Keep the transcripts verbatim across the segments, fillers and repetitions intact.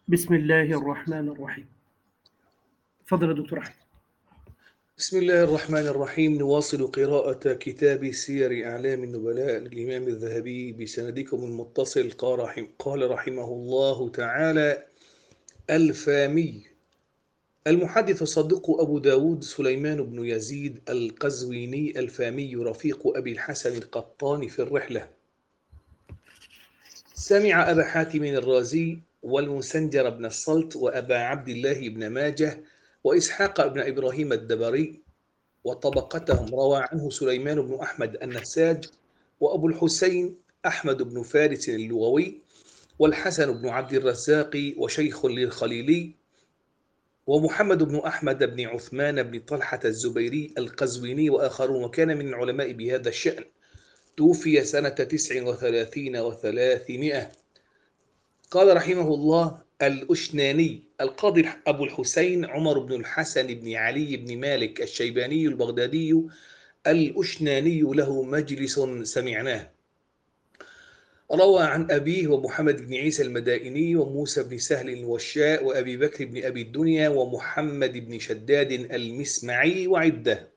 بسم الله الرحمن الرحيم. تفضل يا دكتور أحمد. بسم الله الرحمن الرحيم. نواصل قراءة كتاب سير أعلام النبلاء للإمام الذهبي بسندكم المتصل. قال رحمه الله تعالى: الفامي. المحدث الصديق أبو داود سليمان بن يزيد القزويني الفامي رفيق أبي الحسن القطان في الرحلة. سمع أبا حاتم الرازي والمسنجر بن الصلت وأبا عبد الله بن ماجه وإسحاق بن إبراهيم الدبري وطبقتهم. روى عنه سليمان بن أحمد النساج وأبو الحسين أحمد بن فارس اللغوي والحسن بن عبد الرزاق وشيخ للخليلي ومحمد بن أحمد بن عثمان بن طلحة الزبيري القزويني وآخرون، وكان من العلماء بهذا الشأن. توفي سنة تسع وثلاثين وثلاثمائة. قال رحمه الله: الأشناني القاضي أبو الحسين عمر بن الحسن بن علي بن مالك الشيباني البغدادي الأشناني له مجلس سمعناه. روى عن أبيه ومحمد بن عيسى المدائني وموسى بن سهل الوشاء وأبي بكر بن أبي الدنيا ومحمد بن شداد المسمعي وعدة.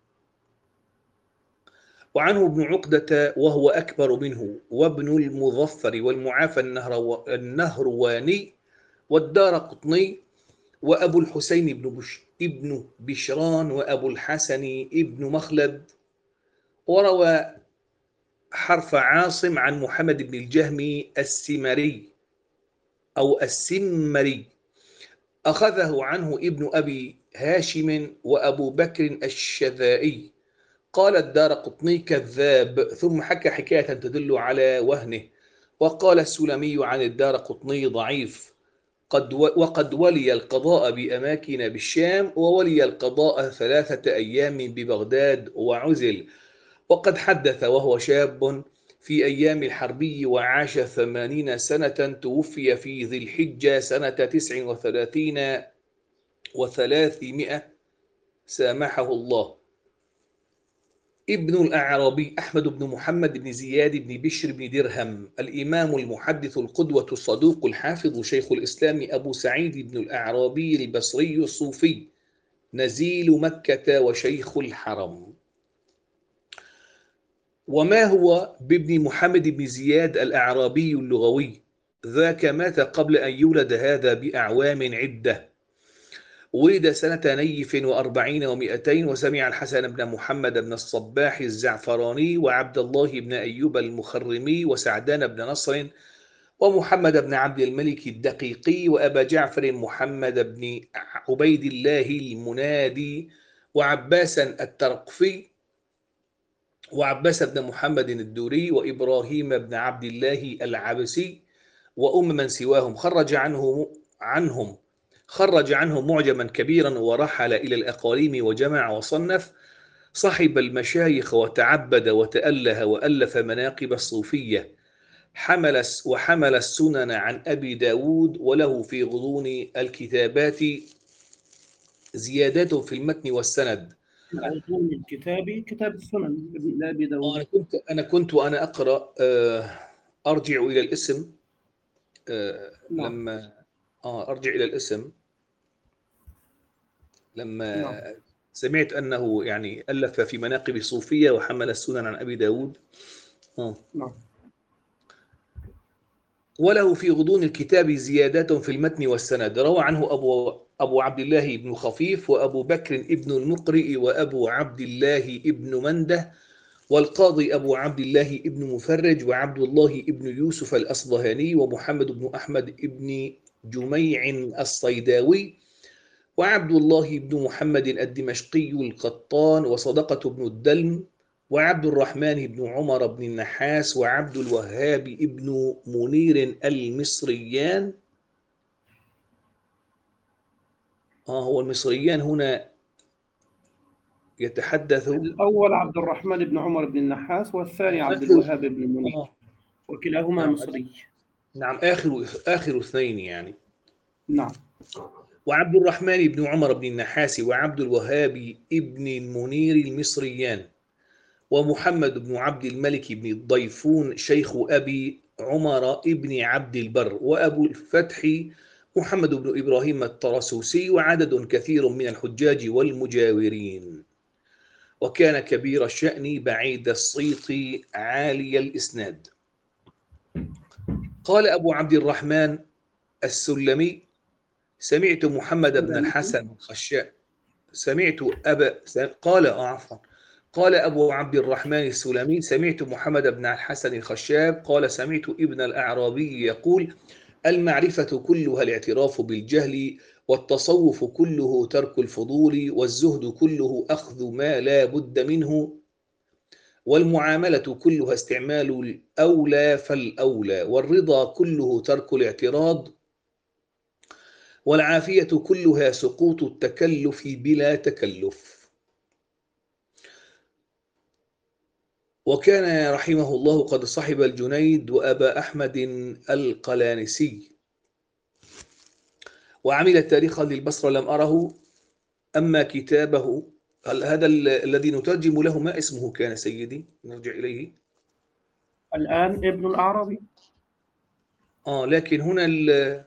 وعنه ابن عقدة وهو أكبر منه وابن المظفر والمعافى النهرواني والدار قطني وأبو الحسين بن بش ابن بشران وأبو الحسن ابن مخلد. وروى حرف عاصم عن محمد بن الجهمي السمري أو السمري، أخذه عنه ابن أبي هاشم وأبو بكر الشذائي. قال الدار قطني كذاب، ثم حكى حكاية تدل على وهنه. وقال السلمي عن الدار قطني ضعيف، قد وقد ولي القضاء بأماكن بالشام وولي القضاء ثلاثة أيام ببغداد وعزل. وقد حدث وهو شاب في أيام الحربي وعاش ثمانين سنة. توفي في ذي الحجة سنة تسع وثلاثين وثلاثمائة سامحه الله. ابن الأعرابي أحمد بن محمد بن زياد بن بشر بن درهم الإمام المحدث القدوة الصدوق الحافظ شيخ الإسلام أبو سعيد بن الأعرابي البصري الصوفي نزيل مكة وشيخ الحرم. وما هو بابن محمد بن زياد الأعرابي اللغوي، ذاك مات قبل أن يولد هذا بأعوام عدة. ولد سنة نيف وأربعين ومئتين، وسمع الحسن بن محمد بن الصباح الزعفراني وعبد الله بن أيوب المخرمي وسعدان بن نصر ومحمد بن عبد الملك الدقيقي وأبا جعفر محمد بن عبيد الله المنادي وعباسا الترقفي وعباس بن محمد الدوري وإبراهيم بن عبد الله العبسي وأم من سواهم. خرج عنه عنهم خرج عنهم معجما كبيرا ورحل إلى الأقاليم وجمع وصنف. صحب المشايخ وتعبد وتأله وألف مناقب الصوفية. حمل وحمل السنن عن أبي داود، وله في غضون الكتابات زيادات في المتن والسند. غضون الكتاب كتاب السنن لأبي داود. أنا كنت أنا كنت وأنا أقرأ أرجع إلى الاسم نعم. لما أرجع إلى الاسم لما نعم. سمعت أنه يعني ألف في مناقب الصوفية وحمل السنن عن أبي داود. نعم. وله في غضون الكتاب زيادات في المتن والسند. روى عنه أبو أبو عبد الله بن خفيف وأبو بكر ابن المقرئ وأبو عبد الله ابن منده والقاضي أبو عبد الله ابن مفرج وعبد الله ابن يوسف الأصبهاني ومحمد بن أحمد ابن جميع الصيداوي وعبد الله بن محمد الدمشقي القطان وصدقة بن الدلم وعبد الرحمن بن عمر بن النحاس وعبد الوهاب ابن منير المصريان. آه هو المصريان هنا يتحدث الأول عبد الرحمن بن عمر بن النحاس والثاني عبد آخر الوهاب بن منير، آه وكلاهما نعم مصري. نعم آخر آخر اثنين يعني. نعم. وعبد الرحمن بن عمر بن النحاس وعبد الوهاب ابن المنير المصريان ومحمد بن عبد الملك بن الضيفون شيخ أبي عمر ابن عبد البر وأبو الفتح محمد بن إبراهيم الطرسوسي وعدد كثير من الحجاج والمجاورين. وكان كبير الشأن بعيد الصيت عالي الإسناد. قال أبو عبد الرحمن السلمي سمعت محمد بن الحسن الخشاء سمعت أبا قال عفوا قال أبو عبد الرحمن السلمي سمعت محمد بن الحسن الخشاب قال سمعت ابن الأعرابي يقول المعرفة كلها الاعتراف بالجهل، والتصوف كله ترك الفضول، والزهد كله أخذ ما لا بد منه، والمعاملة كلها استعمال الأولى فالأولى، والرضا كله ترك الاعتراض، والعافية كلها سقوط التكلف بلا تكلف. وكان رحمه الله قد صحب الجنيد وأبا أحمد القلانسي، وعمل تاريخا للبصرة لم أره. أما كتابه هذا الذي نترجم له ما اسمه كان سيدي؟ نرجع إليه الآن ابن الأعرابي. آه لكن هنا ال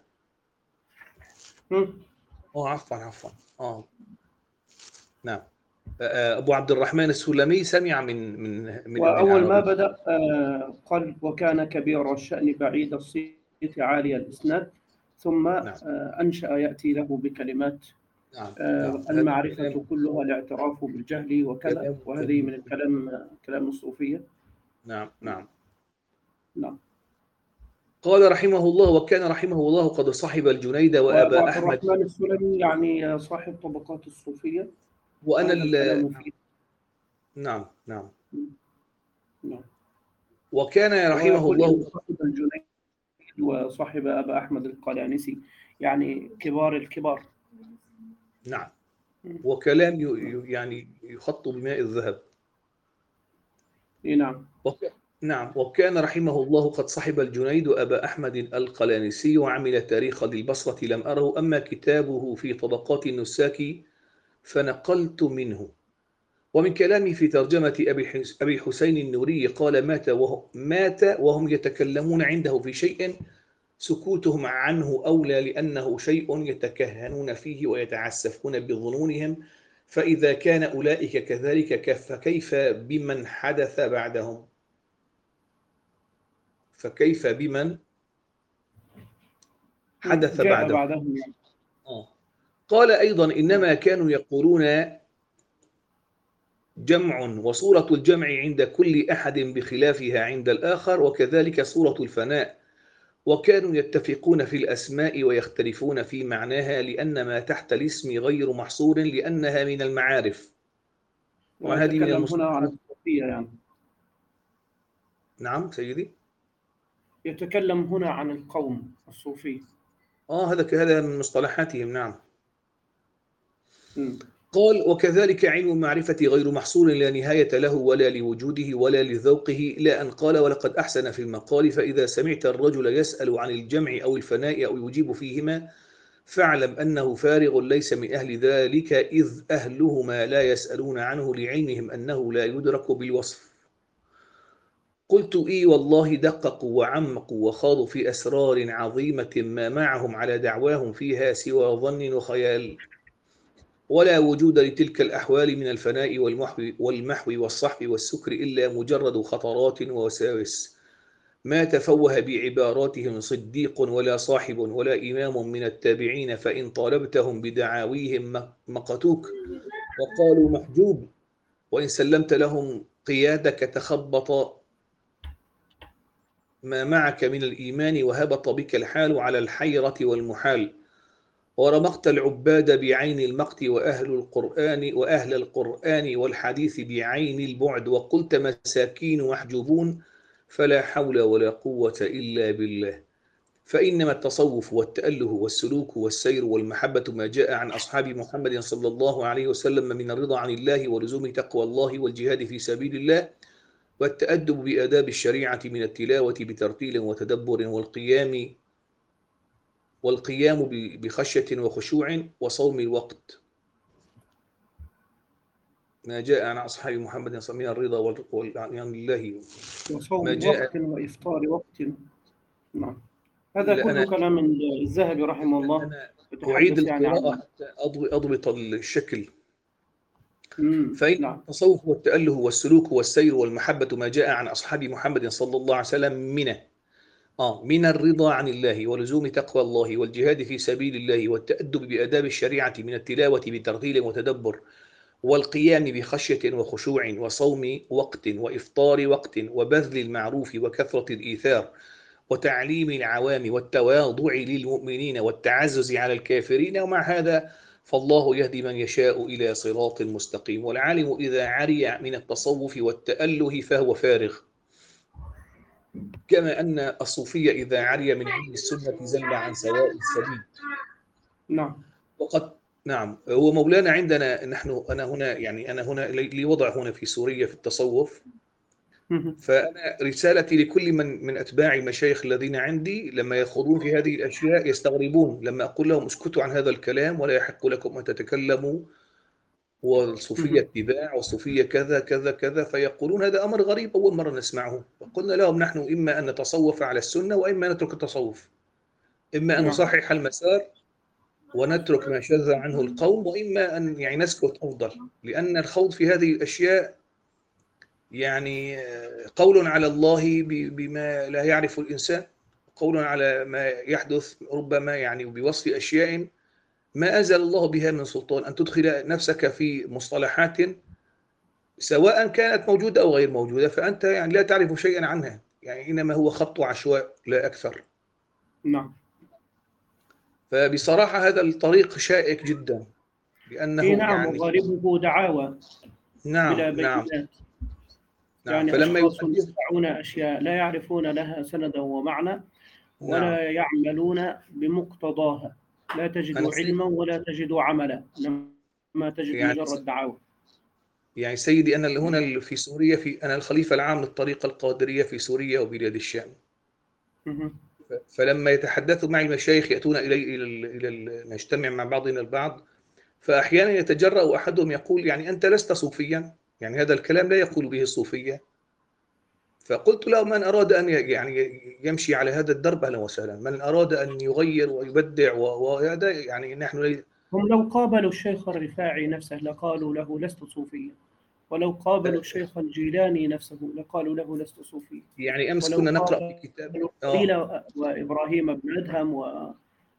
هم. آه عفوا عفوا آه نعم أبو عبد الرحمن السلمي سمع من من من ابن وأول ما العربي. بدأ آه، قال وكان كبير الشأن بعيد الصيت عالي الإسناد، ثم نعم آه، أنشأ يأتي له بكلمات نعم آه، نعم هذا المعرفة كلام كلها الاعتراف بالجهل وكذا، كلام وهذه جميل. من الكلام كلام الصوفية. نعم نعم نعم. قال رحمه الله وكان رحمه الله قد صحب الجنيد وأبو وأبا عبد أحمد. الرحمن السلمي يعني صاحب طبقات الصوفية، وأنا وهذا ال... الكلام فيه. نعم نعم نعم. وكان رحمه ويقول إن الله صاحب الجنيد وصاحب أبا أحمد القلانسي يعني كبار الكبار. نعم وكلام ي... نعم. ي- يعني يخط بماء الذهب. إيه نعم. وك... نعم وكان رحمه الله قد صحب الجنيد وأبا أحمد القلانسي وعمل تاريخ للبصرة لم أره. أما كتابه في طبقات النساك فنقلت منه. ومن كلامي في ترجمة أبي حس- أبي حسين النوري قال مات وهم, مات وهم يتكلمون عنده في شيء سكوتهم عنه أولى، لأنه شيء يتكهنون فيه ويتعسفون بظنونهم، فإذا كان أولئك كذلك فكيف بمن حدث بعدهم فكيف بمن حدث جاء بعدهم. بعدهم. آه. قال أيضا نعم. إنما كانوا يقولون جمع، وصورة الجمع عند كل أحد بخلافها عند الآخر، وكذلك صورة الفناء، وكانوا يتفقون في الأسماء ويختلفون في معناها، لأن ما تحت الاسم غير محصور لأنها من المعارف. طبعا هذه من ويتكلم هنا عن المصطلحات. الصوفية يعني. نعم سيدي. يتكلم هنا عن القوم الصوفي. آه هذا هذا من مصطلحاتهم. نعم. م. قال وكذلك علم المعرفة غير محصور لا نهاية له ولا لوجوده ولا لذوقه، إلى أن قال ولقد أحسن في المقال فإذا سمعت الرجل يسأل عن الجمع أو الفناء أو يجيب فيهما فاعلم أنه فارغ ليس من أهل ذلك، إذ أهلهما لا يسألون عنه لعلمهم أنه لا يدرك بالوصف. قلت إي والله دققوا وعمقوا وخاضوا في أسرار عظيمة ما معهم على دعواهم فيها سوى ظن وخيال، ولا وجود لتلك الأحوال من الفناء والمحو والمحو والصحو والسكر إلا مجرد خطرات ووساوس، ما تفوه بعباراتهم صديق ولا صاحب ولا إمام من التابعين، فإن طالبتهم بدعاويهم مقتوك وقالوا محجوب، وإن سلمت لهم قيادك تخبط ما معك من الإيمان وهبط بك الحال على الحيرة والمحال، ورمقت العباد بعين المقت وأهل القرآن وأهل القرآن والحديث بعين البعد، وقلت مساكين محجوبون، فلا حول ولا قوة إلا بالله. فإنما التصوف والتأله والسلوك والسير والمحبة ما جاء عن أصحاب محمد صلى الله عليه وسلم من الرضا عن الله ولزوم تقوى الله والجهاد في سبيل الله والتأدب بآداب الشريعة من التلاوة بترتيل وتدبر والقيام والقيام بخشية وخشوع وصوم الوقت، ما جاء عن أصحاب محمد صلى الله عليه وسلم من الرضا والعن الله، ما وصوم جاء وقت وإفطار وقت. نعم. هذا لا كله أنا كلام الذهبي رحمه الله، أنا أعيد يتحدث يعني القراءة عن. حتى أضبط أضبط الشكل. مم. فإن نعم. التصوف والتأله والسلوك والسير والمحبة ما جاء عن أصحاب محمد صلى الله عليه وسلم من آه من الرضا عن الله ولزوم تقوى الله والجهاد في سبيل الله والتأدب بآداب الشريعة من التلاوة بترتيل وتدبر والقيام بخشية وخشوع وصوم وقت وإفطار وقت وبذل المعروف وكثرة الإيثار وتعليم العوام والتواضع للمؤمنين والتعزز على الكافرين. ومع هذا فالله يهدي من يشاء إلى صراط مستقيم. والعالم إذا عري من التصوف والتأله فهو فارغ، كما أن الصوفية إذا عري من علم السنة زل عن سواء السبيل. نعم. وقد نعم هو مولانا عندنا نحن أنا هنا يعني أنا هنا لي وضع هنا في سوريا في التصوف. مم. فأنا رسالتي لكل من من أتباع المشايخ الذين عندي لما يخوضون في هذه الأشياء يستغربون لما أقول لهم اسكتوا عن هذا الكلام ولا يحق لكم أن تتكلموا، والصوفية مم. اتباع والصوفية كذا كذا كذا، فيقولون هذا أمر غريب أول مرة نسمعه. فقلنا لهم نحن إما أن نتصوف على السنة وإما نترك التصوف، إما أن نعم. نصحح المسار ونترك ما شذ عنه القوم، وإما أن يعني نسكت أفضل، لأن الخوض في هذه الأشياء يعني قول على الله بما لا يعرف الإنسان، قول على ما يحدث ربما يعني بوصف أشياء ما أنزل الله بها من سلطان، أن تدخل نفسك في مصطلحات سواء كانت موجودة أو غير موجودة فأنت يعني لا تعرف شيئا عنها، يعني إنما هو خط عشواء لا أكثر. نعم. فبصراحة هذا الطريق شائك جدا، إيه لأنه نعم، يعني وغالبه دعاوى نعم بلا نعم بينات. نعم. يعني فلما أشخاص يحدث يدعون أشياء لا يعرفون لها سندا ومعنى نعم. ولا يعملون بمقتضاها، لا تجد أنا علما ولا تجد عملا، إنما تجد يعني مجرد دعاوى. يعني سيدي أنا اللي هنا في سوريا، في أنا الخليفة العام للطريقة القادرية في سوريا وبلاد الشام. مهم. فلما يتحدثوا معي المشايخ يأتون إلي إلى ال- إلى ال- نجتمع مع بعضنا البعض، فأحيانا يتجرأ أحدهم يقول يعني أنت لست صوفيا، يعني هذا الكلام لا يقول به الصوفية. فقلت له من أراد أن ي- يعني يمشي على هذا الدرب أهلا وسهلا، من أراد أن يغير ويبدع و- وهذا يعني نحن لي- هم لو قابلوا الشيخ الرفاعي نفسه لقالوا له لست صوفيا، ولو قابلوا الشيخ الجيلاني نفسه لقالوا له لست صوفيا، يعني أمس ولو كنا نقرأ في قابلوا كتاب قيل آه وإبراهيم بن أدهم و-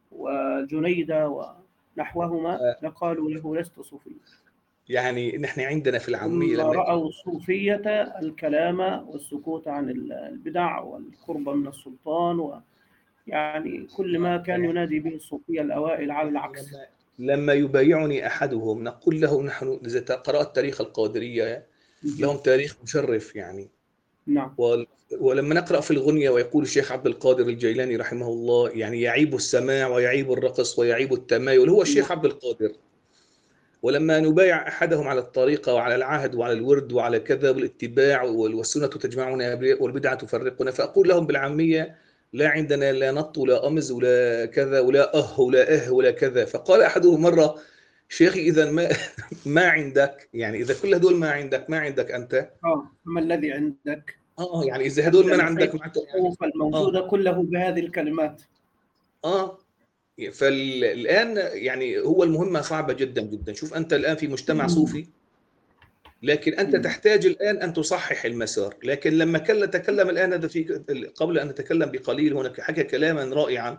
وجنيدة ونحوهما آه، لقالوا له لست صوفيا. يعني نحن عندنا في العامية هم لما يكون رأوا الصوفية الكلام والسكوت عن البدع والقرب من السلطان، ويعني كل ما كان يعني ينادي به الصوفية الأوائل على يعني العكس. لما لما يبايعني أحدهم نقول له نحن إذا قرأت تاريخ القادرية لهم تاريخ مشرف يعني. نعم. ول- ولما نقرأ في الغنية ويقول الشيخ عبد القادر الجيلاني رحمه الله يعني يعيب السماع ويعيب الرقص ويعيب التمايل، هو الشيخ عبد القادر. ولما نبايع أحدهم على الطريقة وعلى العهد وعلى الورد وعلى كذا والاتباع والسنة تجمعنا والبدعة تفرقنا، فأقول لهم بالعامية لا عندنا لا نط ولا أمز ولا كذا ولا أه ولا أه ولا كذا. فقال أحدهم مرة شيخي إذا ما ما عندك، يعني إذا كل هدول ما عندك ما عندك أنت. آه ما الذي عندك؟ اه يعني اذا هدول أنت ما نفيت عندك معناته يعني التصوف اه الموجودة كله بهذه الكلمات. اه فالان يعني هو المهمه صعبه جدا جدا. شوف انت الان في مجتمع صوفي، لكن انت تحتاج الان ان تصحح المسار. لكن لما كان تكلم الان هذا في قبل ان نتكلم بقليل هناك حكى كلاما رائعا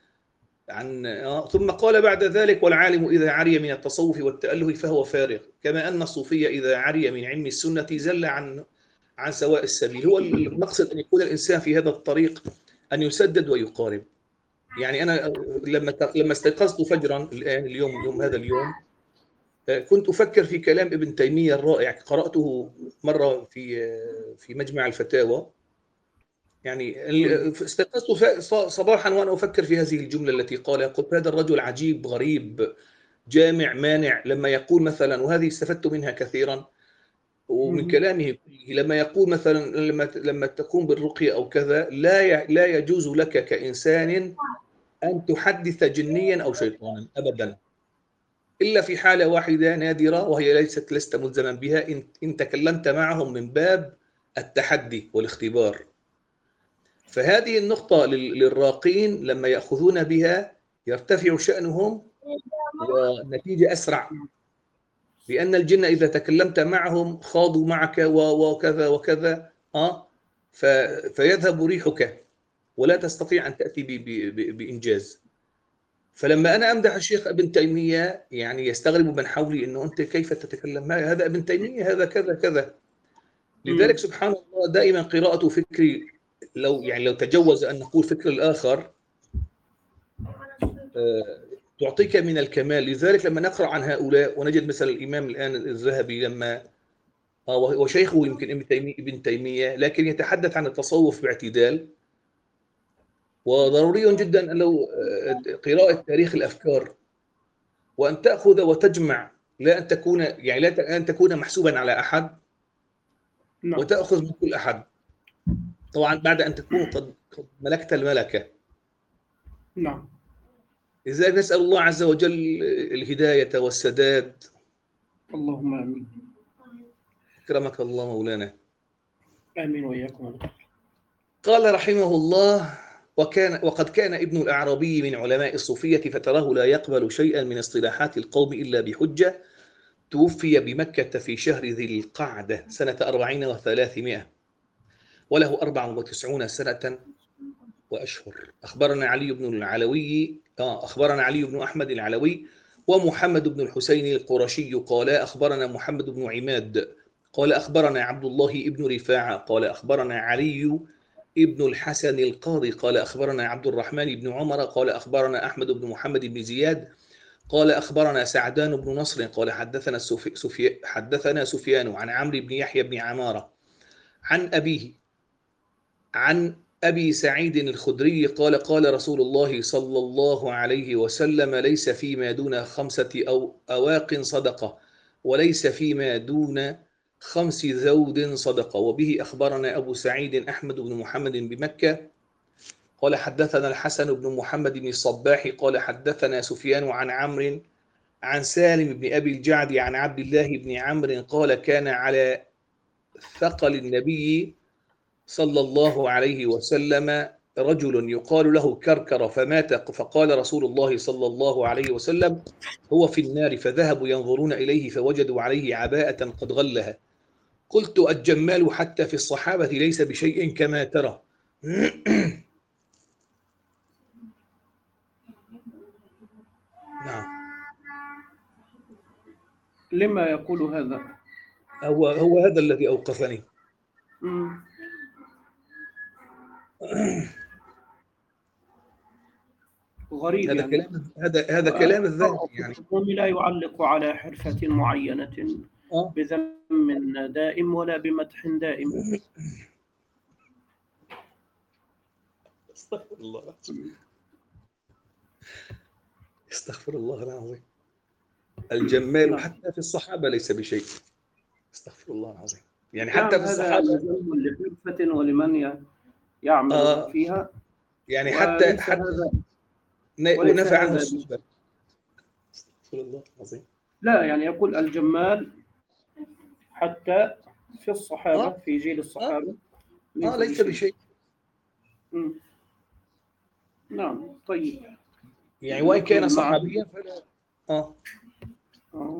عن آه ثم قال بعد ذلك والعالم اذا عري من التصوف والتاله فهو فارغ، كما ان الصوفيه اذا عري من علم السنه زل عن عن سواء السبيل. هو المقصد ان يكون الانسان في هذا الطريق ان يسدد ويقارب. يعني انا لما لما استيقظت فجرا الان اليوم يوم هذا اليوم كنت افكر في كلام ابن تيميه الرائع، قراته مره في في مجمع الفتاوى. يعني استيقظت صباحا وانا افكر في هذه الجمله التي قالها، قلت هذا الرجل عجيب غريب جامع مانع لما يقول مثلا، وهذه استفدت منها كثيرا ومن كلامه كله، لما يقول مثلا لما لما تقوم بالرقيه او كذا لا لا يجوز لك كانسان أن تحدث جنيا أو شيطانا أبدا، إلا في حالة واحدة نادرة وهي ليست لست ملزما بها، إن, إن تكلمت معهم من باب التحدي والاختبار. فهذه النقطة للراقين لما يأخذون بها يرتفع شأنهم والنتيجة أسرع، لأن الجن إذا تكلمت معهم خاضوا معك وكذا وكذا آه فيذهب ريحك ولا تستطيع أن تأتي بإنجاز. فلما أنا أمدح الشيخ ابن تيمية يعني يستغرب من حولي إنه أنت كيف تتكلم معي، هذا ابن تيمية هذا كذا كذا. لذلك سبحان الله دائما قراءة فكري لو يعني لو تجوز أن نقول فكر الآخر تعطيك من الكمال. لذلك لما نقرأ عن هؤلاء ونجد مثلا الإمام الآن الذهبي لما وشيخه يمكن ابن تيمية, ابن تيمية لكن يتحدث عن التصوف باعتدال. وضروري جدا أن لو قراءة تاريخ الأفكار وأن تأخذ وتجمع، لا أن تكون يعني لا أن تكون محسوبا على أحد نعم. وتأخذ من كل أحد، طبعا بعد أن تكون قد ملكت الملكة. نعم. لذلك نسأل الله عز وجل الهداية والسداد. اللهم آمين. أكرمك الله مولانا. آمين وإياكم. قال رحمه الله: وكان وقد كان ابن الأعرابي من علماء الصوفية فتراه لا يقبل شيئا من اصطلاحات القوم إلا بحجة. توفي بمكة في شهر ذي القعدة سنة أربعين وثلاثمائة وله أربع وتسعون سنة وأشهر. أخبرنا علي بن العلوي أخبرنا علي بن أحمد العلوي ومحمد بن الحسين القرشي قال أخبرنا محمد بن عماد قال أخبرنا عبد الله بن رفاعة قال أخبرنا علي ابن الحسن القاضي قال أخبرنا عبد الرحمن بن عمر قال أخبرنا أحمد بن محمد بن زياد قال أخبرنا سعدان بن نصر قال حدثنا سفي... حدثنا سفيان عن عمرو بن يحيى بن عمارة عن أبيه عن أبي سعيد الخدري قال قال رسول الله صلى الله عليه وسلم: ليس فيما دون خمسة أو أواق صدقة وليس فيما دون خمس ذود صدقة. وبه أخبرنا أبو سعيد أحمد بن محمد بمكة قال حدثنا الحسن بن محمد بن الصباح قال حدثنا سفيان عن عمرو عن سالم بن أبي الجعد عن عبد الله بن عمرو قال كان على ثقل النبي صلى الله عليه وسلم رجل يقال له كركر فمات، فقال رسول الله صلى الله عليه وسلم: هو في النار. فذهبوا ينظرون إليه فوجدوا عليه عباءة قد غلها. قلت: الجمال حتى في الصحابة ليس بشيء كما ترى. نعم. لما يقول هذا؟ هو هو هذا الذي أوقفني. مم. غريب هذا يعني. كلام هذا هذا كلام الذهبي يعني. لا يعلق على حرفة معينة أه؟ بذم دائم ولا بمدح دائم. استغفر الله استغفر الله العظيم. الجمال حتى في الصحابة ليس بشيء. استغفر الله العظيم. يعني حتى في الصحابة لحرفة ولمن يعمل آه فيها يعني حتى حتى ونفع عنه الصحبة. استغفر الله العظيم. لا يعني يقول الجمال حتى في الصحابة آه؟ في جيل الصحابة آه, آه ليس بشيء. مم. نعم. طيب يعني وإن كان صحابيا فلا آه. آه.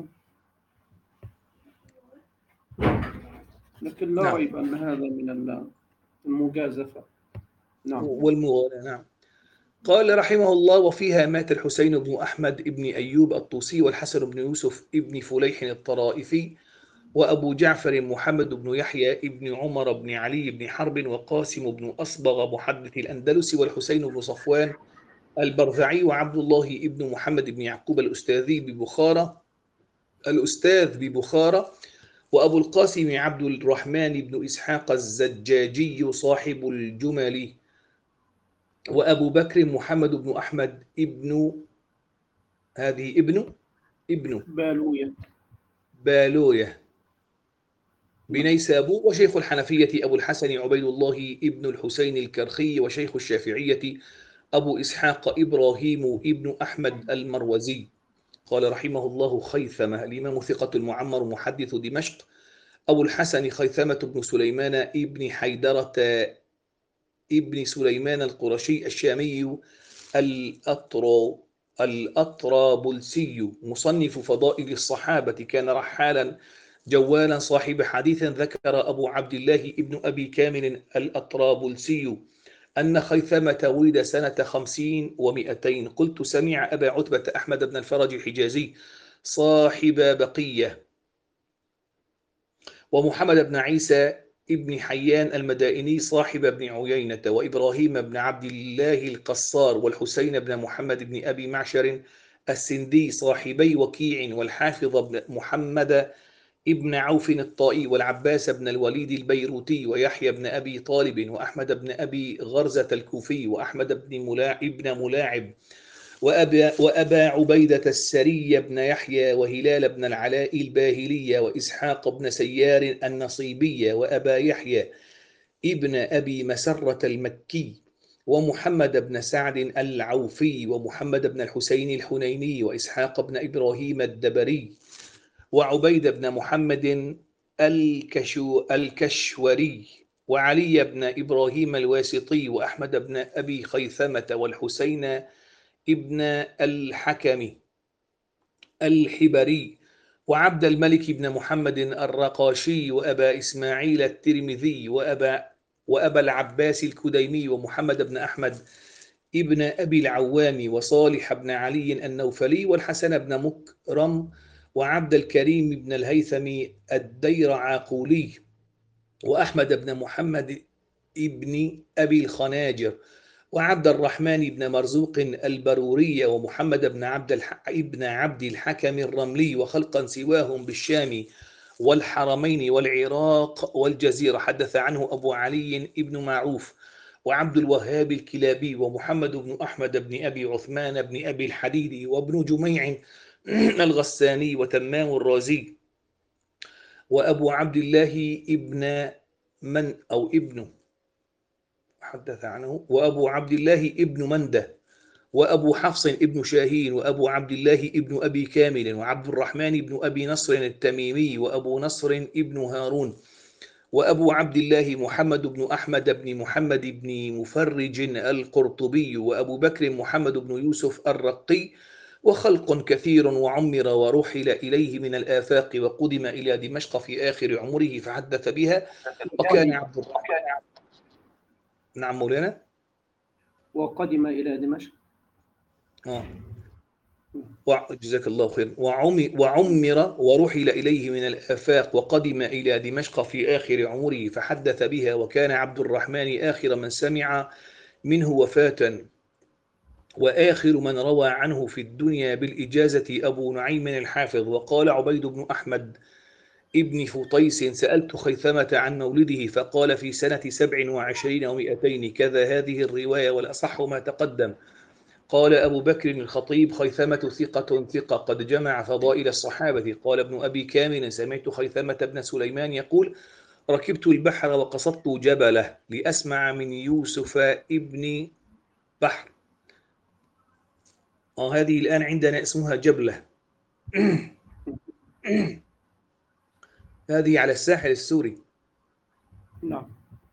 لكن لا نعم. ريب أن هذا من المجازفة. نعم. والمغالاة. نعم. قال رحمه الله: وفيها مات الحسين بن أحمد بن أيوب الطوسي والحسن بن يوسف بن فليح الطرائفي وأبو جعفر محمد بن يحيى بن عمر بن علي بن حرب وقاسم بن أصبغ محدث الأندلس والحسين بن صفوان البرزعي وعبد الله بن محمد بن يعقوب الأستاذي ببخارى الأستاذ ببخارى وأبو القاسم عبد الرحمن بن إسحاق الزجاجي صاحب الجمل وأبو بكر محمد بن أحمد ابن هذه ابن ابن بالوية بالوية بنيسابور وشيخ الحنفية أبو الحسن عبيد الله ابن الحسين الكرخي وشيخ الشافعية أبو إسحاق إبراهيم ابن أحمد المروزي. قال رحمه الله: خيثمة الإمام ثقة المعمر محدث دمشق أبو الحسن خيثمة بن سليمان ابن حيدرة ابن سليمان القرشي الشامي الأطرو الأطرابلسي مصنف فضائل الصحابة، كان رحالا جوالا صاحب حديث. ذكر أبو عبد الله ابن أبي كامل الأطرابلسي أن خيثمة ولد سنة خمسين ومئتين. قلت سمع أبا عتبة أحمد بن الفرج الحجازي صاحب بقية، ومحمد بن عيسى ابن حيان المدائني صاحب ابن عيينة، وإبراهيم بن عبد الله القصار، والحسين بن محمد بن أبي معشر السندي صاحبي وكيع، والحافظ بن محمد ابن عوف الطائي، والعباس بن الوليد البيروتي، ويحيى بن أبي طالب، وأحمد بن أبي غرزة الكوفي، وأحمد بن ملاعب, ابن ملاعب وأبا, وأبا عبيدة السري بن يحيى، وهلال بن العلاء الباهلية، وإسحاق بن سيار النصيبية، وأبا يحيى ابن أبي مسرة المكي، ومحمد بن سعد العوفي، ومحمد بن الحسين الحنيني، وإسحاق بن إبراهيم الدبري، وعبيد بن محمد الكشو الكشوري، وعلي بن إبراهيم الواسطي، وأحمد بن أبي خيثمة، والحسين ابن الحكم الحبري، وعبد الملك بن محمد الرقاشي، وأبا إسماعيل الترمذي، وأبا, وأبا العباس الكديمي، ومحمد بن أحمد ابن أبي العوام، وصالح بن علي النوفلي، والحسن بن مكرم، وعبد الكريم بن الهيثم الديرعاقولي، وأحمد بن محمد ابن أبي الخناجر، وعبد الرحمن بن مرزوق البروري، ومحمد بن عبد الح... ابن عبد الحكم الرملي، وخلقا سواهم بالشام والحرمين والعراق والجزيرة. حدث عنه أبو علي ابن معروف، وعبد الوهاب الكلابي، ومحمد بن أحمد بن أبي عثمان بن أبي الحديد، وابن جميع الغساني، وتمام الرازي، وأبو عبد الله ابن من أو ابنه حدث عنه، وأبو عبد الله ابن منده، وأبو حفص ابن شاهين، وأبو عبد الله ابن أبي كامل، وعبد الرحمن ابن أبي نصر التميمي، وأبو نصر ابن هارون، وأبو عبد الله محمد بن أحمد بن محمد بن مفرج القرطبي، وأبو بكر محمد بن يوسف الرقي، وخلق كثير، وعمر ورحل إليه من الآفاق، وقدم إلى دمشق في آخر عمره فحدث بها. وكان عبد الرحمن نعم مولانا. وقدم إلى دمشق. آه. جزاك الله خير. وعمر ورحل إليه من الآفاق، وقدم إلى دمشق في آخر عمره فحدث بها. وكان عبد الرحمن آخر من سمع منه وفاة، وآخر من روى عنه في الدنيا بالإجازة أبو نعيم الحافظ. وقال عبيد بن أحمد ابن فطيس: سألت خيثمة عن مولده فقال في سنة سبع وعشرين ومئتين كذا هذه الرواية، والأصح ما تقدم. قال أبو بكر الخطيب: خيثمة ثقة ثقة قد جمع فضائل الصحابة. قال ابن أبي كامل: سمعت خيثمة بن سليمان يقول: ركبت البحر وقصدت جبله لأسمع من يوسف ابن بحر. آه هذه الآن عندنا اسمها جبلة. هذه على الساحل السوري. نعم.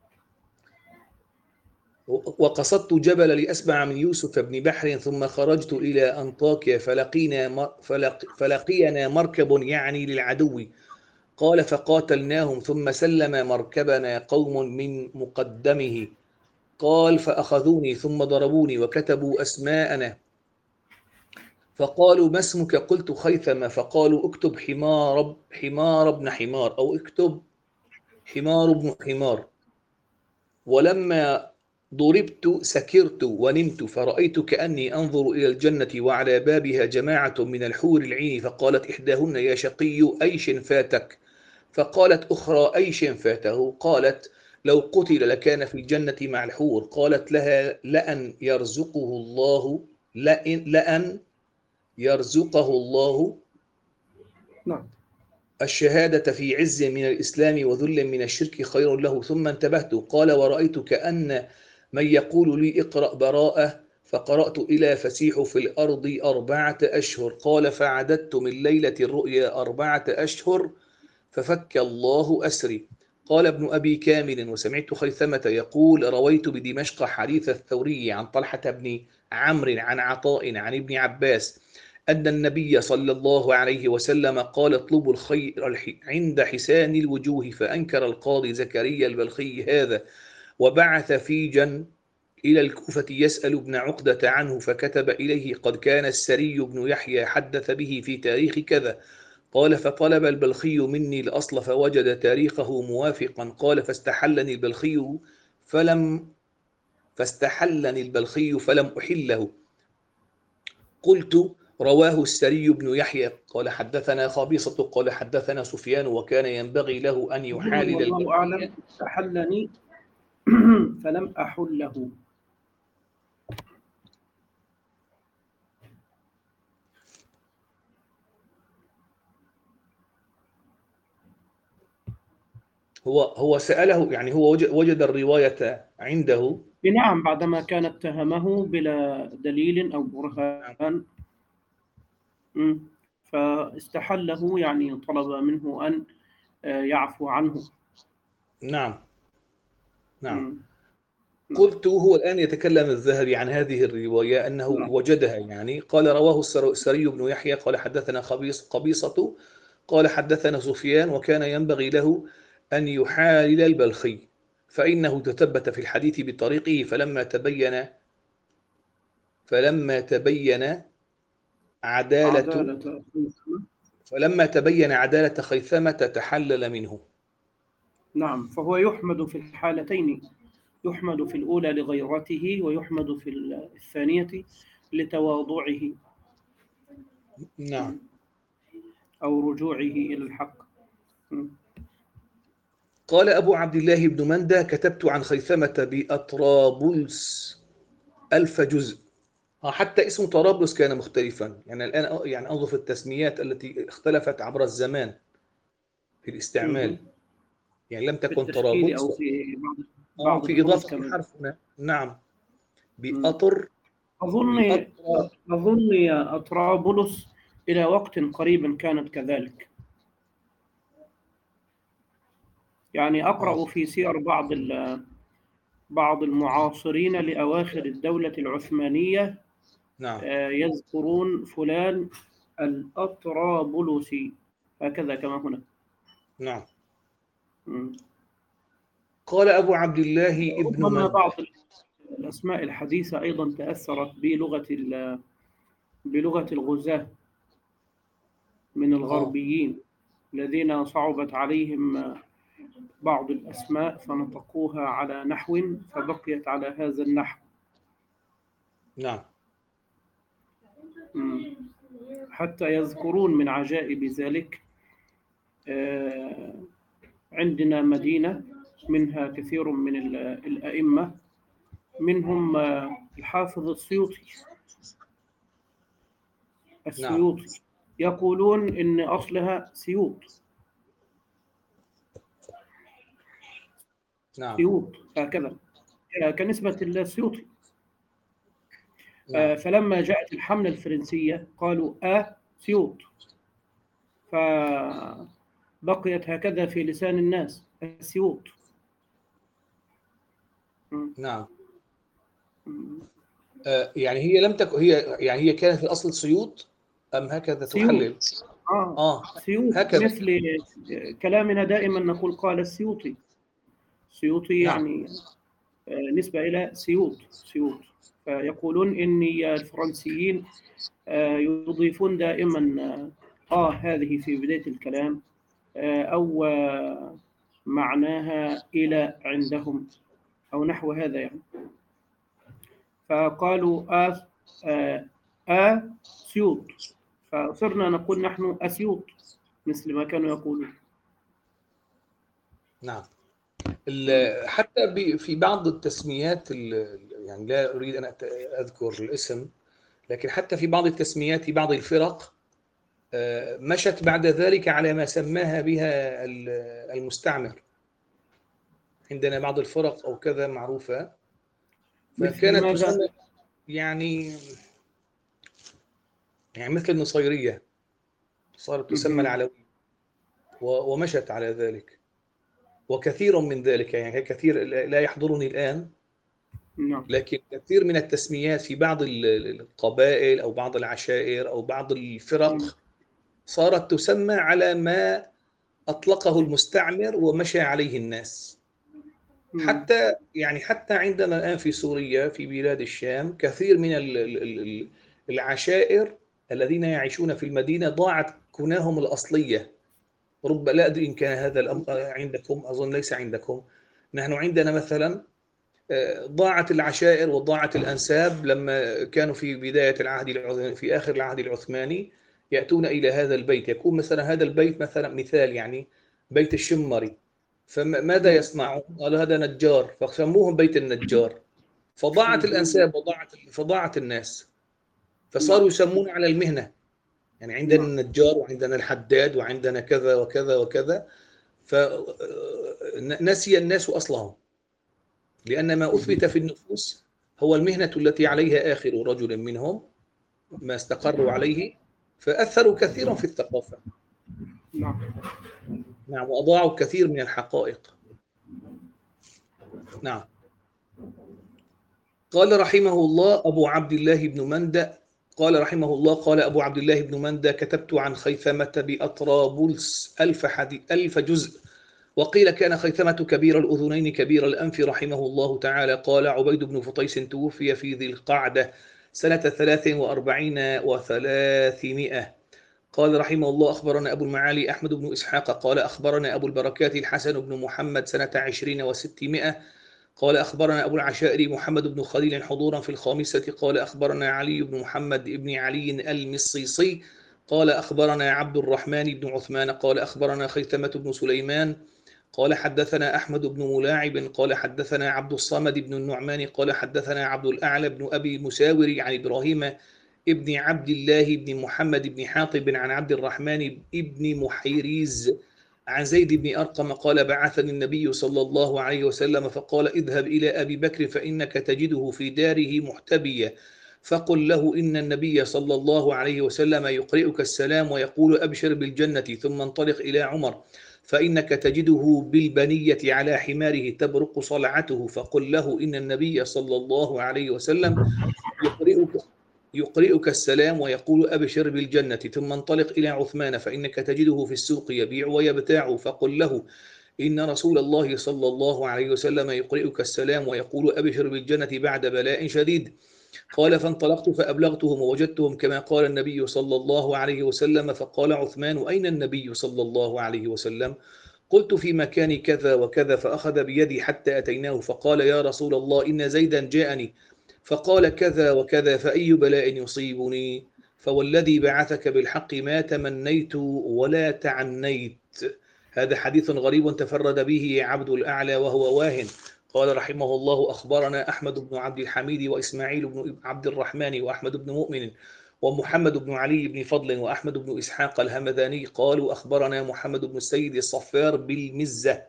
وقصدت جبل لأسمع من يوسف بن بحر، ثم خرجت إلى أنطاكيا فلقينا, فلق فلقينا مركب يعني للعدو. قال: فقاتلناهم، ثم سلم مركبنا قوم من مقدمه. قال: فأخذوني ثم ضربوني وكتبوا أسماءنا، فقالوا: ما اسمك؟ قلت: خيثمة. فقالوا: اكتب حمار حمار ابن حمار، أو اكتب حمار ابن حمار. ولما ضربت سكرت ونمت، فرأيت كأني أنظر إلى الجنة وعلى بابها جماعة من الحور العين، فقالت إحداهن: يا شقي أيش فاتك؟ فقالت أخرى: أيش فاته؟ قالت: لو قتل لكان في الجنة مع الحور. قالت لها: لأن يرزقه الله لأن, لأن يرزقه الله نعم. الشهادة في عز من الإسلام وذل من الشرك خير له. ثم انتبهت. قال: ورأيت كأن من يقول لي: اقرأ براءة، فقرأت إلى فسيح في الأرض أربعة أشهر. قال: فعددت من ليلة الرؤيا أربعة أشهر ففك الله أسري. قال ابن أبي كامل: وسمعت خيثمة يقول: رويت بدمشق حديث الثوري عن طلحة بن عمرو عن عطاء عن ابن عباس أن النبي صلى الله عليه وسلم قال: اطلبوا الخير عند حسان الوجوه. فأنكر القاضي زكريا البلخي هذا، وبعث فيجا إلى الكوفة يسأل ابن عقدة عنه، فكتب إليه: قد كان السري بن يحيى حدث به في تاريخ كذا. قال: فطلب البلخي مني الأصل فوجد تاريخه موافقا. قال: فاستحلني البلخي فلم فاستحلني البلخي فلم أحله. قلت: رواه السري بن يحيى. قال: حدثنا خبيصة قال: حدثنا سفيان، وكان ينبغي له أن يحالل والله البلخي. أعلم استحلني فلم أحله. هو هو سأله، يعني هو وجد, وجد الرواية عنده. نعم، بعدما كان اتهمه بلا دليل أو برهان م. فاستحله، يعني طلب منه أن يعفو عنه. نعم نعم. م. قلت: هو الآن يتكلم الذهبي عن هذه الرواية أنه نعم. وجدها، يعني قال: رواه السري بن يحيى قال: حدثنا خبيص قبيصة قال: حدثنا سفيان، وكان ينبغي له أن يحالل البلخي، فإنه تثبت في الحديث بطريقه، فلما تبين فلما تبين عدالة عدالة. فلما تبين عدالة خيثمة تحلل منه. نعم، فهو يحمد في الحالتين، يحمد في الأولى لغيرته، ويحمد في الثانية لتواضعه نعم. أو رجوعه إلى الحق. قال أبو عبد الله بن مندى: كتبت عن خيثمة بأطرابلس ألف جزء. حتى اسم طرابلس كان مختلفا، يعني الآن يعني أنظر في التسميات التي اختلفت عبر الزمان في الاستعمال، يعني لم في تكن التشكيل أو طرابلس في بعض آه بعض في الحروف إضافة كمان. حرف هنا. نعم. مم. بأطر أظن بأطر أظن أطرابلس إلى وقت قريب كانت كذلك، يعني آه. أقرأ في سير بعض بعض المعاصرين لأواخر الدولة العثمانية نعم يذكرون فلان الأطرابلسي هكذا كما هنا. نعم. مم. قال أبو عبد الله ابن ربما مندى. بعض الأسماء الحديثة أيضا تأثرت بلغة بلغة الغزاة من آه. الغربيين الذين صعبت عليهم بعض الأسماء فنطقوها على نحو فبقيت على هذا النحو. نعم مم. حتى يذكرون من عجائب ذلك، عندنا مدينة منها كثير من الأئمة، منهم الحافظ السيوطي نعم السيوطي يقولون إن أصلها سيوط نعم سيوط هكذا كنسبة السيوطي. نعم فلما جاءت الحملة الفرنسية قالوا آ سيوط، فبقيت هكذا في لسان الناس السيوط. نعم. آه يعني هي لم تكن هي يعني هي كانت في الأصل سيوط أم هكذا سيوط تحلل؟ آه آه سيوط، هكذا. مثل كلامنا دائما نقول قال السيوطي. سيوطي نعم يعني نسبة إلى سيوط سيوط. فيقولون إن الفرنسيين يضيفون دائما آه هذه في بداية الكلام، أو معناها إلى عندهم أو نحو هذا يعني. فقالوا آ آ, آ سيوط، فصرنا نقول نحن أسيوط مثل ما كانوا يقولون. نعم. حتى في بعض التسميات، يعني لا أريد أن أذكر الاسم، لكن حتى في بعض التسميات في بعض الفرق مشت بعد ذلك على ما سماها بها المستعمر. عندنا بعض الفرق أو كذا معروفة مثل فكانت ماذا؟ تسمى يعني يعني مثل النصيرية صارت تسمى العلوية ومشت على ذلك. وكثير من ذلك، يعني كثير لا يحضرني الآن، نعم. لكن كثير من التسميات في بعض القبائل أو بعض العشائر أو بعض الفرق صارت تسمى على ما أطلقه المستعمر ومشى عليه الناس. حتى يعني حتى عندنا الآن في سوريا في بلاد الشام كثير من العشائر الذين يعيشون في المدينة ضاعت كناهم الأصلية. رب لا أدري إن كان هذا الأمر عندكم، أظن ليس عندكم. نحن عندنا مثلا ضاعت العشائر وضاعت الأنساب لما كانوا في بداية العهد في آخر العهد العثماني يأتون إلى هذا البيت، يكون مثلا هذا البيت مثلا مثال يعني بيت الشمري، فماذا يصنعون؟ قالوا هذا نجار، فسموهم بيت النجار، فضاعت الأنساب وضاعت فضاعت الناس، فصاروا يسمون على المهنة، يعني عندنا النجار وعندنا الحداد وعندنا كذا وكذا وكذا، فنسي الناس أصلهم، لأن ما أثبت في النفوس هو المهنة التي عليها آخر رجل منهم ما استقروا عليه، فأثروا كثيرا في الثقافة. نعم. نعم، وأضاعوا كثير من الحقائق. نعم. قال رحمه الله أبو عبد الله بن مندى قال رحمه الله قال أبو عبد الله بن مندى: كتبت عن خيثمة بأطرابلس ألف, ألف جزء، وقيل كان خيثمة كبير الأذنين كبير الأنف رحمه الله تعالى. قال عبيد بن فطيس: توفي في ذي القعدة سنة ثلاث وأربعين وثلاثمائة. قال رحمه الله: أخبرنا أبو المعالي أحمد بن إسحاق قال أخبرنا أبو البركات الحسن بن محمد سنة عشرين وستمائة. قال أخبرنا أبو العشائر محمد بن خليل حضورا في الخامسة. قال أخبرنا علي بن محمد بن علي المصيصي قال أخبرنا عبد الرحمن بن عثمان قال أخبرنا خيثمة بن سليمان قال حدثنا أحمد بن ملاعب قال حدثنا عبد الصمد بن النعمان قال حدثنا عبد الأعلى بن أبي مساور عن إبراهيم ابن عبد الله بن محمد بن حاطب عن عبد الرحمن بن محيريز عن زيد بن أرقم قال: بعثني النبي صلى الله عليه وسلم فقال: اذهب إلى أبي بكر فإنك تجده في داره محتبيا، فقل له إن النبي صلى الله عليه وسلم يقرئك السلام ويقول: أبشر بالجنة، ثم انطلق إلى عمر فإنك تجده بالبنية على حماره تبرق صلعته، فقل له إن النبي صلى الله عليه وسلم يقرئك يقرئك السلام ويقول: أبشر بالجنة، ثم انطلق إلى عثمان فإنك تجده في السوق يبيع ويبتاع، فقل له إن رسول الله صلى الله عليه وسلم يقرئك السلام ويقول: أبشر بالجنة بعد بلاء شديد. قال: فانطلقت فأبلغتهم ووجدتهم كما قال النبي صلى الله عليه وسلم. فقال عثمان: أين النبي صلى الله عليه وسلم؟ قلت: في مكان كذا وكذا، فأخذ بيدي حتى أتيناه، فقال: يا رسول الله إن زيدا جاءني فقال كذا وكذا، فأي بلاء يصيبني؟ فوالذي بعثك بالحق ما تمنيت ولا تعنيت. هذا حديث غريب تفرد به عبد الأعلى وهو واهن. قال رحمه الله: أخبرنا أحمد بن عبد الحميد وإسماعيل بن عبد الرحمن وأحمد بن مؤمن ومحمد بن علي بن فضل وأحمد بن إسحاق الهمذاني قالوا: أخبرنا محمد بن السيد الصفار بالمزة.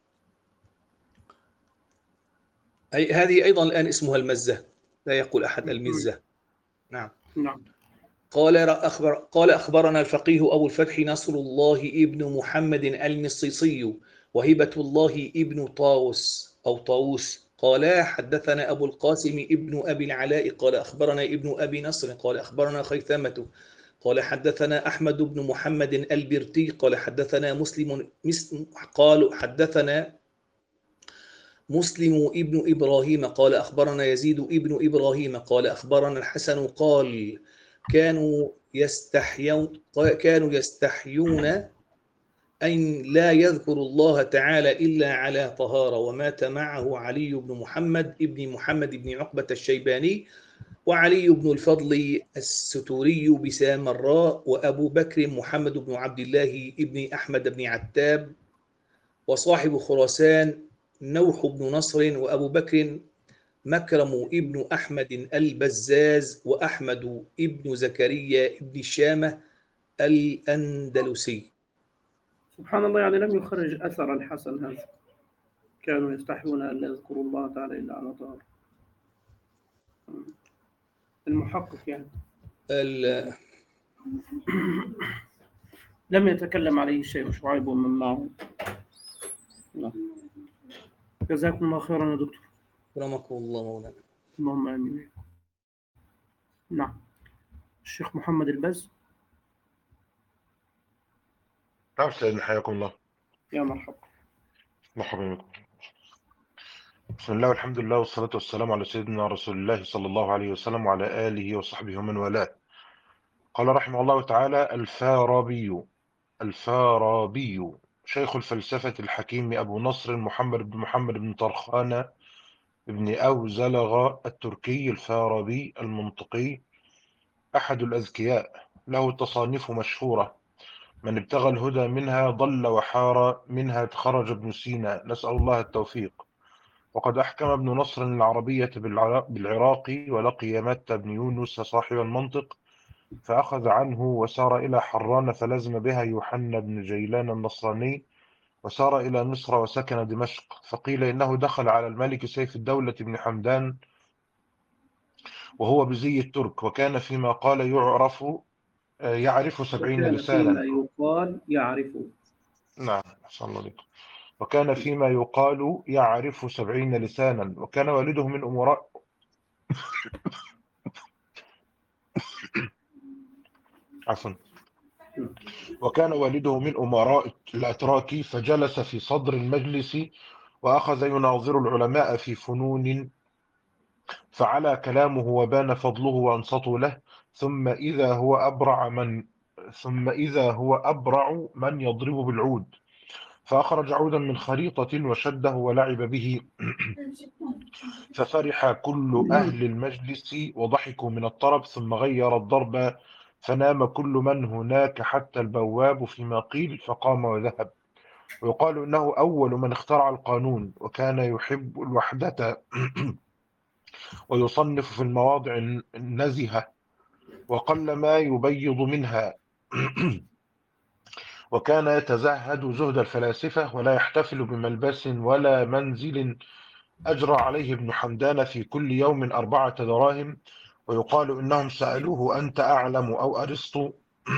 أي هذه أيضا الآن اسمها المزة، لا يقول أحد المزة. نعم. نعم. قال أخبر قال أخبرنا الفقيه أبو الفتح نصر الله ابن محمد المصيصي وهبة الله ابن طاووس أو طاووس قال حدثنا أبو القاسم ابن أبي العلاء قال أخبرنا ابن أبي نصر قال أخبرنا خيثمة قال حدثنا أحمد بن محمد البرتي قال حدثنا مسلم قال حدثنا مسلم ابن إبراهيم قال أخبرنا يزيد ابن إبراهيم قال أخبرنا الحسن قال كانوا يستحيون كانوا يستحيون أن لا يذكر الله تعالى إلا على طهارة. ومات معه علي بن محمد ابن محمد بن عقبة الشيباني وعلي بن الفضل الستوري بسامراء وأبو بكر محمد بن عبد الله ابن أحمد بن عتاب وصاحب خراسان نوح بن نصر وأبو بكر مكرم ابن أحمد البزاز وأحمد ابن زكريا ابن الشامة الأندلسي. سبحان الله، يعني لم يخرج أثر الحسن هذا، كانوا يستحيون أن لا يذكروا الله تعالى إلا على طهارة. المحقق يعني لم يتكلم عليه شيء شعيب ومن معه. نعم. جزاكم الله خيرا يا دكتور. رحمكم الله مولانا. اللهم آمين. نعم. الشيخ محمد البز. نعم سيدنا، حياكم الله. يا مرحبا. مرحبا بكم. بسم الله والحمد لله والصلاة والسلام على سيدنا رسول الله صلى الله عليه وسلم وعلى آله وصحبه ومن والاه. قال رحمه الله تعالى: الفارابي الفارابي شيخ الفلسفة الحكيم أبو نصر محمد بن محمد بن طرخان بن أوزلغ التركي الفارابي المنطقي، أحد الأذكياء، له تصانيف مشهورة: من ابتغى الهدى منها ضل وحار منها تخرج ابن سينا، نسأل الله التوفيق. وقد أحكم ابن نصر العربية بالعراق، ولقي متى بن يونس صاحب المنطق فأخذ عنه، وسار إلى حران فلزم بها يوحنا بن جيلان النصراني، وسار إلى مصر وسكن دمشق. فقيل إنه دخل على الملك سيف الدولة بن حمدان وهو بزي الترك، وكان فيما قال يعرف يعرف سبعين وكان فيما لسانا. يقال يعرف. نعم، أحسن الله عليكم. وكان فيما يقال يعرف سبعين لسانا، وكان والده من أمراء عفوا وكان والده من أمراء الأتراك، فجلس في صدر المجلس وأخذ يناظر العلماء في فنون، فعلى كلامه وبان فضله وأنصتوا له. ثم إذا هو أبرع من ثم إذا هو أبرع من يضرب بالعود، فأخرج عودا من خريطة وشده ولعب به ففرح كل أهل المجلس وضحكوا من الطرب، ثم غير الضرب فنام كل من هناك حتى البواب فيما قيل، فقام وذهب. ويقال إنه أول من اخترع القانون، وكان يحب الوحدة ويصنف في المواضع النزهة وقل ما يبيض منها وكان يتزهد زهد الفلاسفة، ولا يحتفل بملبس ولا منزل. أجرى عليه ابن حمدان في كل يوم أربعة دراهم. ويقال إنهم سألوه: أنت أعلم أو أرسطو؟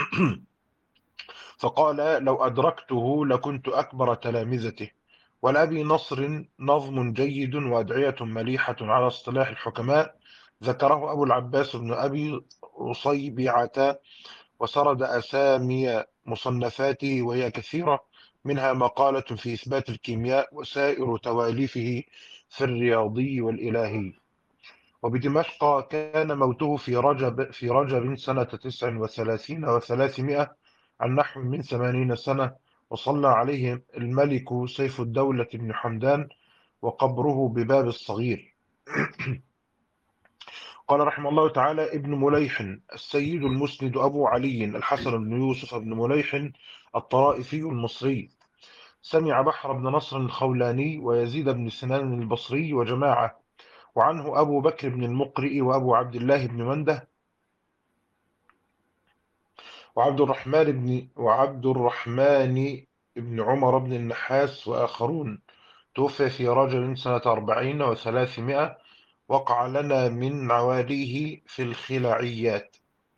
فقال: لو أدركته لكنت أكبر تلامذته. ولأبي نصر نظم جيد وأدعية مليحة على اصطلاح الحكماء، ذكره أبو العباس بن أبي أصيبعة، وسرد أسامي مصنفاته وهي كثيرة، منها مقالة في إثبات الكيمياء، وسائر تواليفه في الرياضي والإلهي. وبدمشق كان موته في رجب في رجب سنة تسع وثلاثين وثلاثمائة، عن نحو من ثمانين سنة، وصلى عليه الملك سيف الدولة بن حمدان، وقبره بباب الصغير. قال رحمه الله تعالى: ابن مليح السيد المسند أبو علي الحسن بن يوسف بن مليح الطرائفي المصري، سمع بحر بن نصر الخولاني ويزيد بن سنان البصري وجماعة، وعنه أبو بكر بن المقرئ وأبو عبد الله بن منده وعبد الرحمن بن وعبد الرحمن بن عمر بن النحاس وآخرون. توفي في رجل سنة أربعين وثلاثمائة، وقع لنا من عواليه في الخلعيات.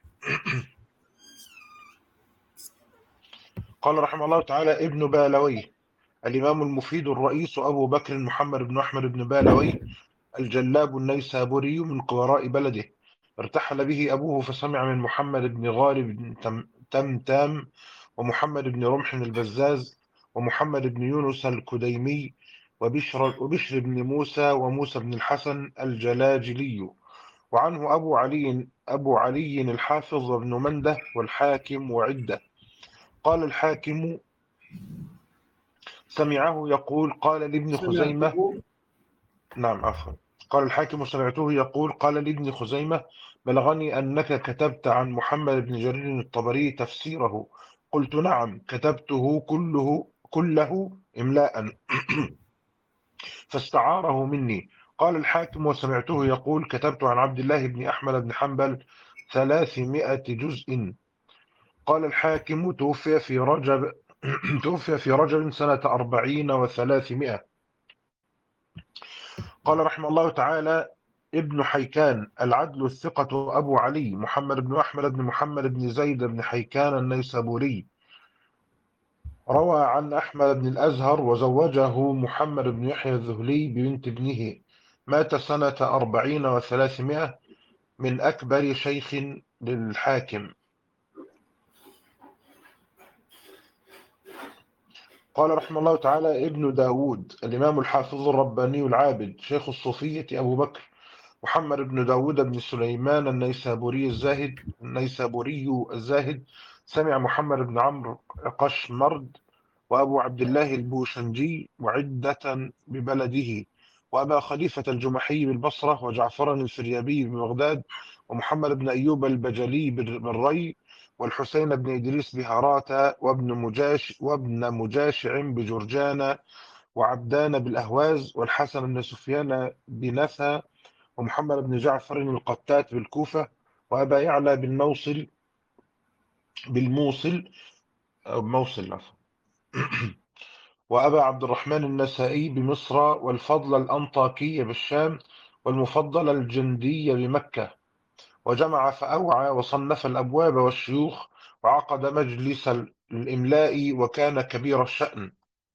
قال رحمه الله تعالى: ابن بالويه الإمام المفيد الرئيس أبو بكر محمد بن أحمد بن بالويه الجلاب النيسابوري من قراء بلده، ارتحل به أبوه فسمع من محمد بن غالب بن تم تمتام، ومحمد بن رمح البزاز، ومحمد بن يونس الكديمي، وبشر, وبشر بن موسى، وموسى بن الحسن الجلاجلي. وعنه أبو علي أبو علي الحافظ وابن منده والحاكم وعدة. قال الحاكم: سمعه يقول قال لابن خزيمة سمعته. نعم عفوا قال الحاكم: سمعته يقول قال لابن خزيمة: بلغني أنك كتبت عن محمد بن جرير الطبري تفسيره. قلت: نعم، كتبته كله كله إملاء فاستعاره مني. قال الحاكم: وسمعته يقول كتبت عن عبد الله بن أحمد بن حنبل ثلاثمائة جزء. قال الحاكم: توفي في رجب توفي في رجب سنة أربعين وثلاثمائة. قال رحمه الله تعالى: ابن حيكان العدل الثقة أبو علي محمد بن أحمد بن محمد بن زيد بن حيكان النيسابوري، روى عن أحمد بن الأزهر وزوجه محمد بن يحيى الذهلي ببنت ابنه، مات سنة أربعين وثلاثمائة، من أكبر شيخ للحاكم. قال رحمه الله تعالى: ابن داود الإمام الحافظ الرباني العابد شيخ الصوفية أبو بكر محمد بن داود بن سليمان النيسابوري الزاهد النيسابوري الزاهد سمع محمد بن عمرو قشمرد وأبو عبد الله البوشنجي وعدة ببلده، وأبا خليفة الجمحي بالبصرة، وجعفر الفريابي ببغداد، ومحمد بن أيوب البجلي بالري، والحسين بن إدريس بهارات، وابن مجاش وابن مجاشع بجرجان، وعبدان بالأهواز، والحسن بن سفيان بنثى، ومحمد بن جعفر القتات بالكوفة، وأبا يعلى بالموصل بالموصل أو موصل وأبا عبد الرحمن النسائي بمصر، والفضل الأنطاكي بالشام، والمفضل الجندي بمكة. وجمع فأوعى وصنف الأبواب والشيوخ، وعقد مجلس الإملاء، وكان كبير الشأن.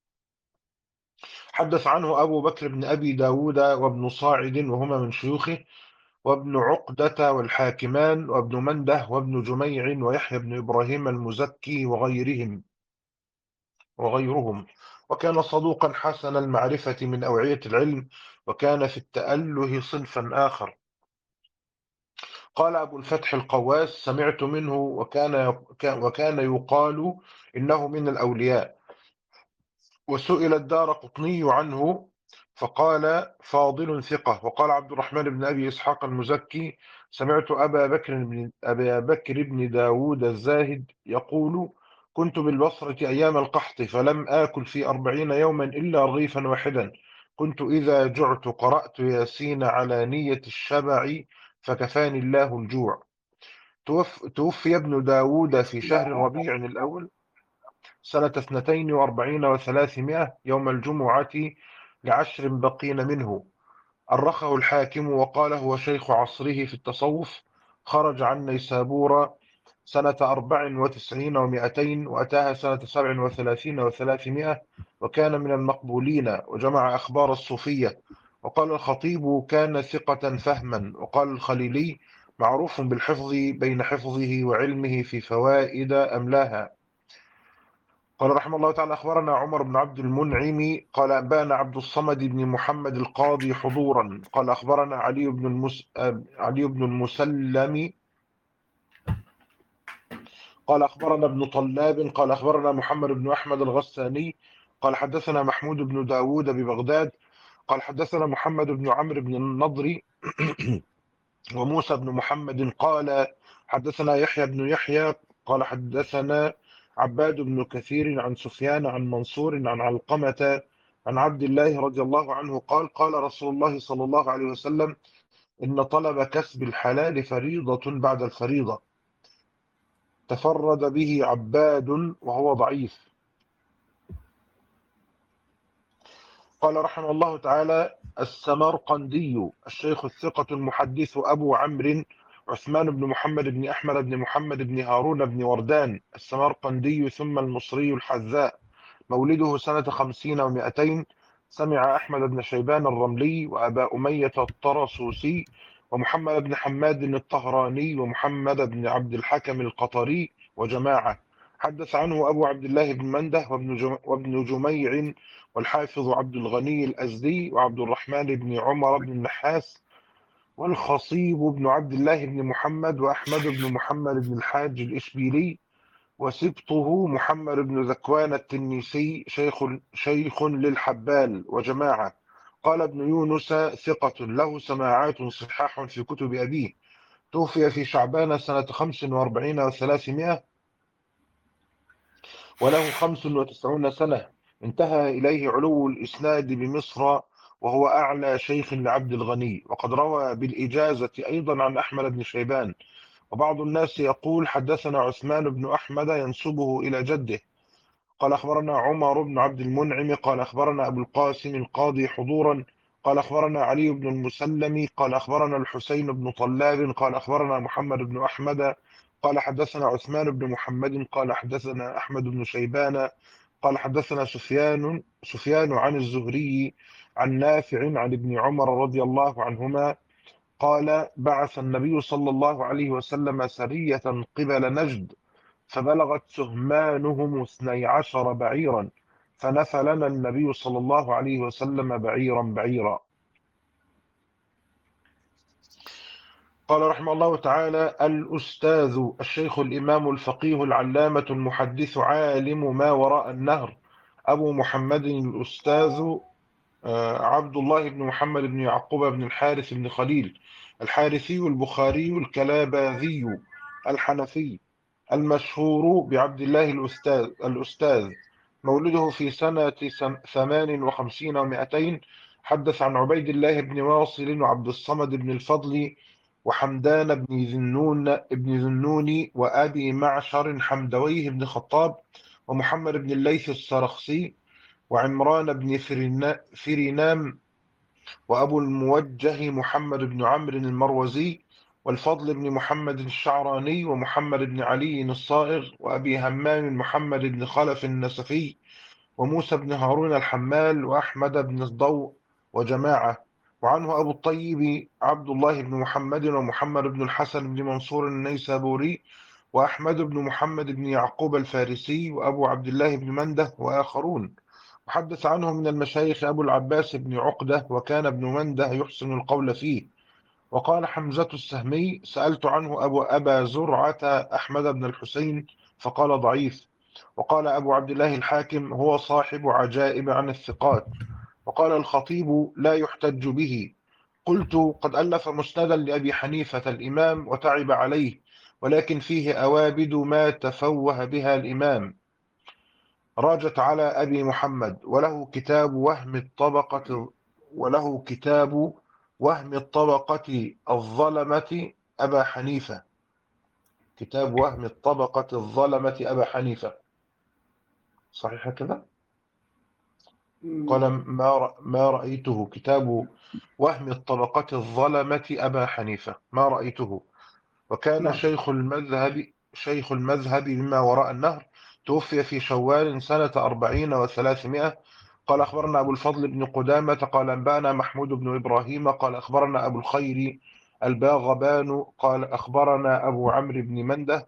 حدث عنه أبو بكر بن أبي داود وابن صاعد وهما من شيوخه، وابن عقدة والحاكمان، وابن منده، وابن جميع، ويحيى بن إبراهيم المزكي، وغيرهم وغيرهم وكان صدوقا حسن المعرفة من أوعية العلم، وكان في التأله صنفا آخر. قال أبو الفتح القواس: سمعت منه وكان وكان يقال إنه من الأولياء. وسئل الدارقطني عنه فقال: فاضل ثقة. وقال عبد الرحمن بن أبي إسحاق المزكي: سمعت أبا بكر بن أبا بكر بن داود الزاهد يقول: كنت بالبصرة أيام القحط، فلم آكل في أربعين يوما إلا رغيفا واحدا، كنت إذا جعت قرأت ياسين على نية الشبع، فكفاني الله الجوع. توف توفي ابن داود في شهر ربيع الأول سنة اثنتين وأربعين وثلاثمائة يوم الجمعة لعشر بقين منه. أرخه الحاكم وقال: هو شيخ عصره في التصوف. خرج عن نيسابور سنة أربع وتسعين ومائتين، وأتاها سنة سبع وثلاثين وثلاثمائة، وكان من المقبولين، وجمع أخبار الصوفية. وقال الخطيب: كان ثقة فهما. وقال الخليلي: معروف بالحفظ، بين حفظه وعلمه في فوائد أملاها. قال رحمه الله تعالى: أخبرنا عمر بن عبد المنعم قال أنبانا عبد الصمد بن محمد القاضي حضورا قال أخبرنا علي بن المس... علي بن المسلم قال أخبرنا ابن طلاب قال أخبرنا محمد بن أحمد الغساني قال حدثنا محمود بن داود ببغداد قال حدثنا محمد بن عمرو بن النضر وموسى بن محمد قال حدثنا يحيى بن يحيى قال حدثنا عباد بن كثير عن سفيان عن منصور عن علقمة عن عبد الله رضي الله عنه قال قال رسول الله صلى الله عليه وسلم: إن طلب كسب الحلال فريضة بعد الفريضة. تفرد به عباد وهو ضعيف. قال رحمه الله تعالى: السمرقندي الشيخ الثقة المحدث أبو عمرو عثمان بن محمد بن أحمد بن محمد بن هارون بن وردان السمرقندي ثم المصري الحذاء، مولده سنة خمسين ومائتين. سمع أحمد بن شيبان الرملي وأبا أمية الطرسوسي ومحمد بن حماد الطهراني ومحمد بن عبد الحكم القطري وجماعة. حدث عنه أبو عبد الله بن منده وابن جم- وابن جميع والحافظ عبد الغني الأزدي وعبد الرحمن بن عمر بن النحاس والخصيب بن عبد الله بن محمد وأحمد بن محمد بن الحاج الإشبيلي وسبطه محمد بن ذكوان التنيسي شيخ شيخ للحبال وجماعة. قال ابن يونس: ثقة له سماعات صحاح في كتب أبيه. توفي في شعبان سنة خمس وأربعين وثلاثمائة وله خمس وتسعون سنة. انتهى إليه علو الإسناد بمصر، وهو أعلى شيخ لعبد الغني. وقد روى بالإجازة أيضا عن أحمد بن شيبان. وبعض الناس يقول: حدثنا عثمان بن أحمد ينسبه إلى جده. قال أخبرنا عمر بن عبد المنعم قال أخبرنا أبو القاسم القاضي حضورا قال أخبرنا علي بن المسلم قال أخبرنا الحسين بن طلاب قال أخبرنا محمد بن أحمد قال حدثنا عثمان بن محمد قال حدثنا أحمد بن شيبان قال حدثنا سفيان سفيان عن الزهري عن نافع عن ابن عمر رضي الله عنهما قال بعث النبي صلى الله عليه وسلم سرية قبل نجد، فبلغت سهمانهم اثني عشر بعيرا، فنفى لنا النبي صلى الله عليه وسلم بعيرا بعيرا. قال رحمه الله تعالى: الأستاذ الشيخ الإمام الفقيه العلامة المحدث عالم ما وراء النهر أبو محمد الأستاذ آه، عبد الله بن محمد بن يعقوب بن الحارث بن خليل الحارثي البخاري الكلاباذي الحنفي المشهور بعبد الله الأستاذ الأستاذ مولده في سنة سم- ثمان وخمسين ومائتين. حدث عن عبيد الله بن واصل وعبد الصمد بن الفضل وحمدان بن ذنون بن ذنون وأبي معشر حمدويه بن خطاب ومحمد بن الليث السرخسي وعمران بن فرنا- فرينام وأبو الموجه محمد بن عمرو المروزي والفضل بن محمد الشعراني ومحمد بن علي الصائغ وأبي همام محمد بن خلف النسفي وموسى بن هارون الحمال وأحمد بن الضوء وجماعة. وعنه أبو الطيب عبد الله بن محمد ومحمد بن الحسن بن منصور النيسابوري وأحمد بن محمد بن يعقوب الفارسي وأبو عبد الله بن منده وآخرون. وحدث عنه من المشايخ أبو العباس بن عقدة، وكان ابن منده يحسن القول فيه. وقال حمزة السهمي: سألت عنه أبو أبا زرعة أحمد بن الحسين فقال ضعيف. وقال أبو عبد الله الحاكم: هو صاحب عجائب عن الثقات. وقال الخطيب: لا يحتج به. قلت: قد ألف مسندا لأبي حنيفة الإمام وتعب عليه، ولكن فيه أوابد ما تفوه بها الإمام، راجت على أبي محمد، وله كتاب وهم الطبقة وله كتاب وهم الطبقة الظلمة أبا حنيفة كتاب وهم الطبقة الظلمة أبا حنيفة. صحيح كذا؟ قال: ما رأ- ما رأيته. كتاب وهم الطبقة الظلمة أبا حنيفة ما رأيته. وكان نعم. شيخ المذهب شيخ المذهب مما وراء النهر، توفي في شوال سنة أربعين وثلاثمائة. قال أخبرنا أبو الفضل بن قدامة قال أنبأنا محمود بن إبراهيم قال أخبرنا أبو الخير الباغبان قال أخبرنا أبو عمرو بن منده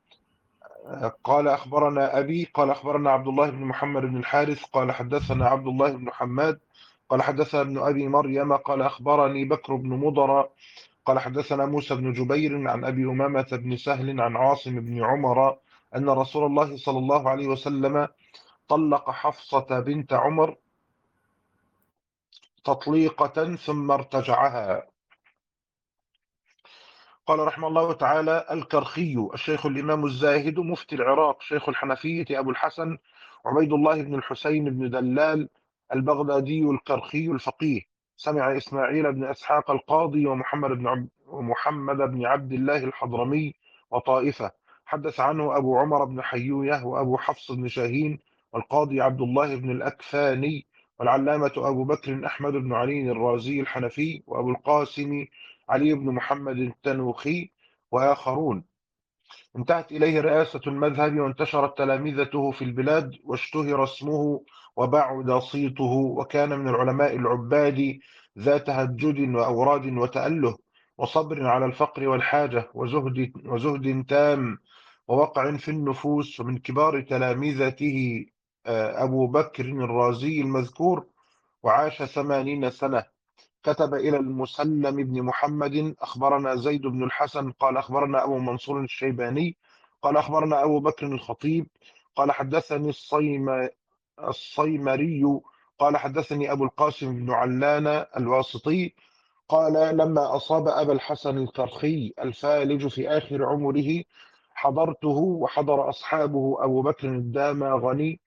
قال أخبرنا أبي قال أخبرنا عبد الله بن محمد بن الحارث قال حدثنا عبد الله بن حماد قال حدثنا ابن أبي مريم قال أخبرني بكر بن مضر قال حدثنا موسى بن جبير عن أبي أمامة بن سهل عن عاصم بن عمر أن رسول الله صلى الله عليه وسلم طلق حفصة بنت عمر تطليقة ثم ارتجعها. قال رحمه الله تعالى: الكرخي الشيخ الإمام الزاهد مفتي العراق شيخ الحنفية أبو الحسن عبيد الله بن الحسين بن دلال البغدادي الكرخي الفقيه، سمع إسماعيل بن إسحاق القاضي ومحمد بن عبد ومحمد بن عبد الله الحضرمي وطائفة. حدث عنه أبو عمر بن حيوية وأبو حفص بن شاهين والقاضي عبد الله بن الأكفاني والعلامة أبو بكر أحمد بن علي الرازي الحنفي وأبو القاسم علي بن محمد التنوخي وآخرون. انتهت إليه رئاسة المذهب وانتشرت تلامذته في البلاد واشتهر اسمه وبعد صيته، وكان من العلماء العباد ذا تهجد وأوراد وتأله وصبر على الفقر والحاجة وزهد, وزهد تام ووقع في النفوس. ومن كبار تلامذته آه، أبو بكر الرازي المذكور، وعاش ثمانين سنة. كتب إلى المسلم بن محمد: أخبرنا زيد بن الحسن قال أخبرنا أبو منصور الشيباني قال أخبرنا أبو بكر الخطيب قال حدثني الصيم الصيمري قال حدثني أبو القاسم بن علان الواسطي قال: لما أصاب أبا الحسن الكرخي الفالج في آخر عمره حضرته وحضر أصحابه أبو بكر الدامغني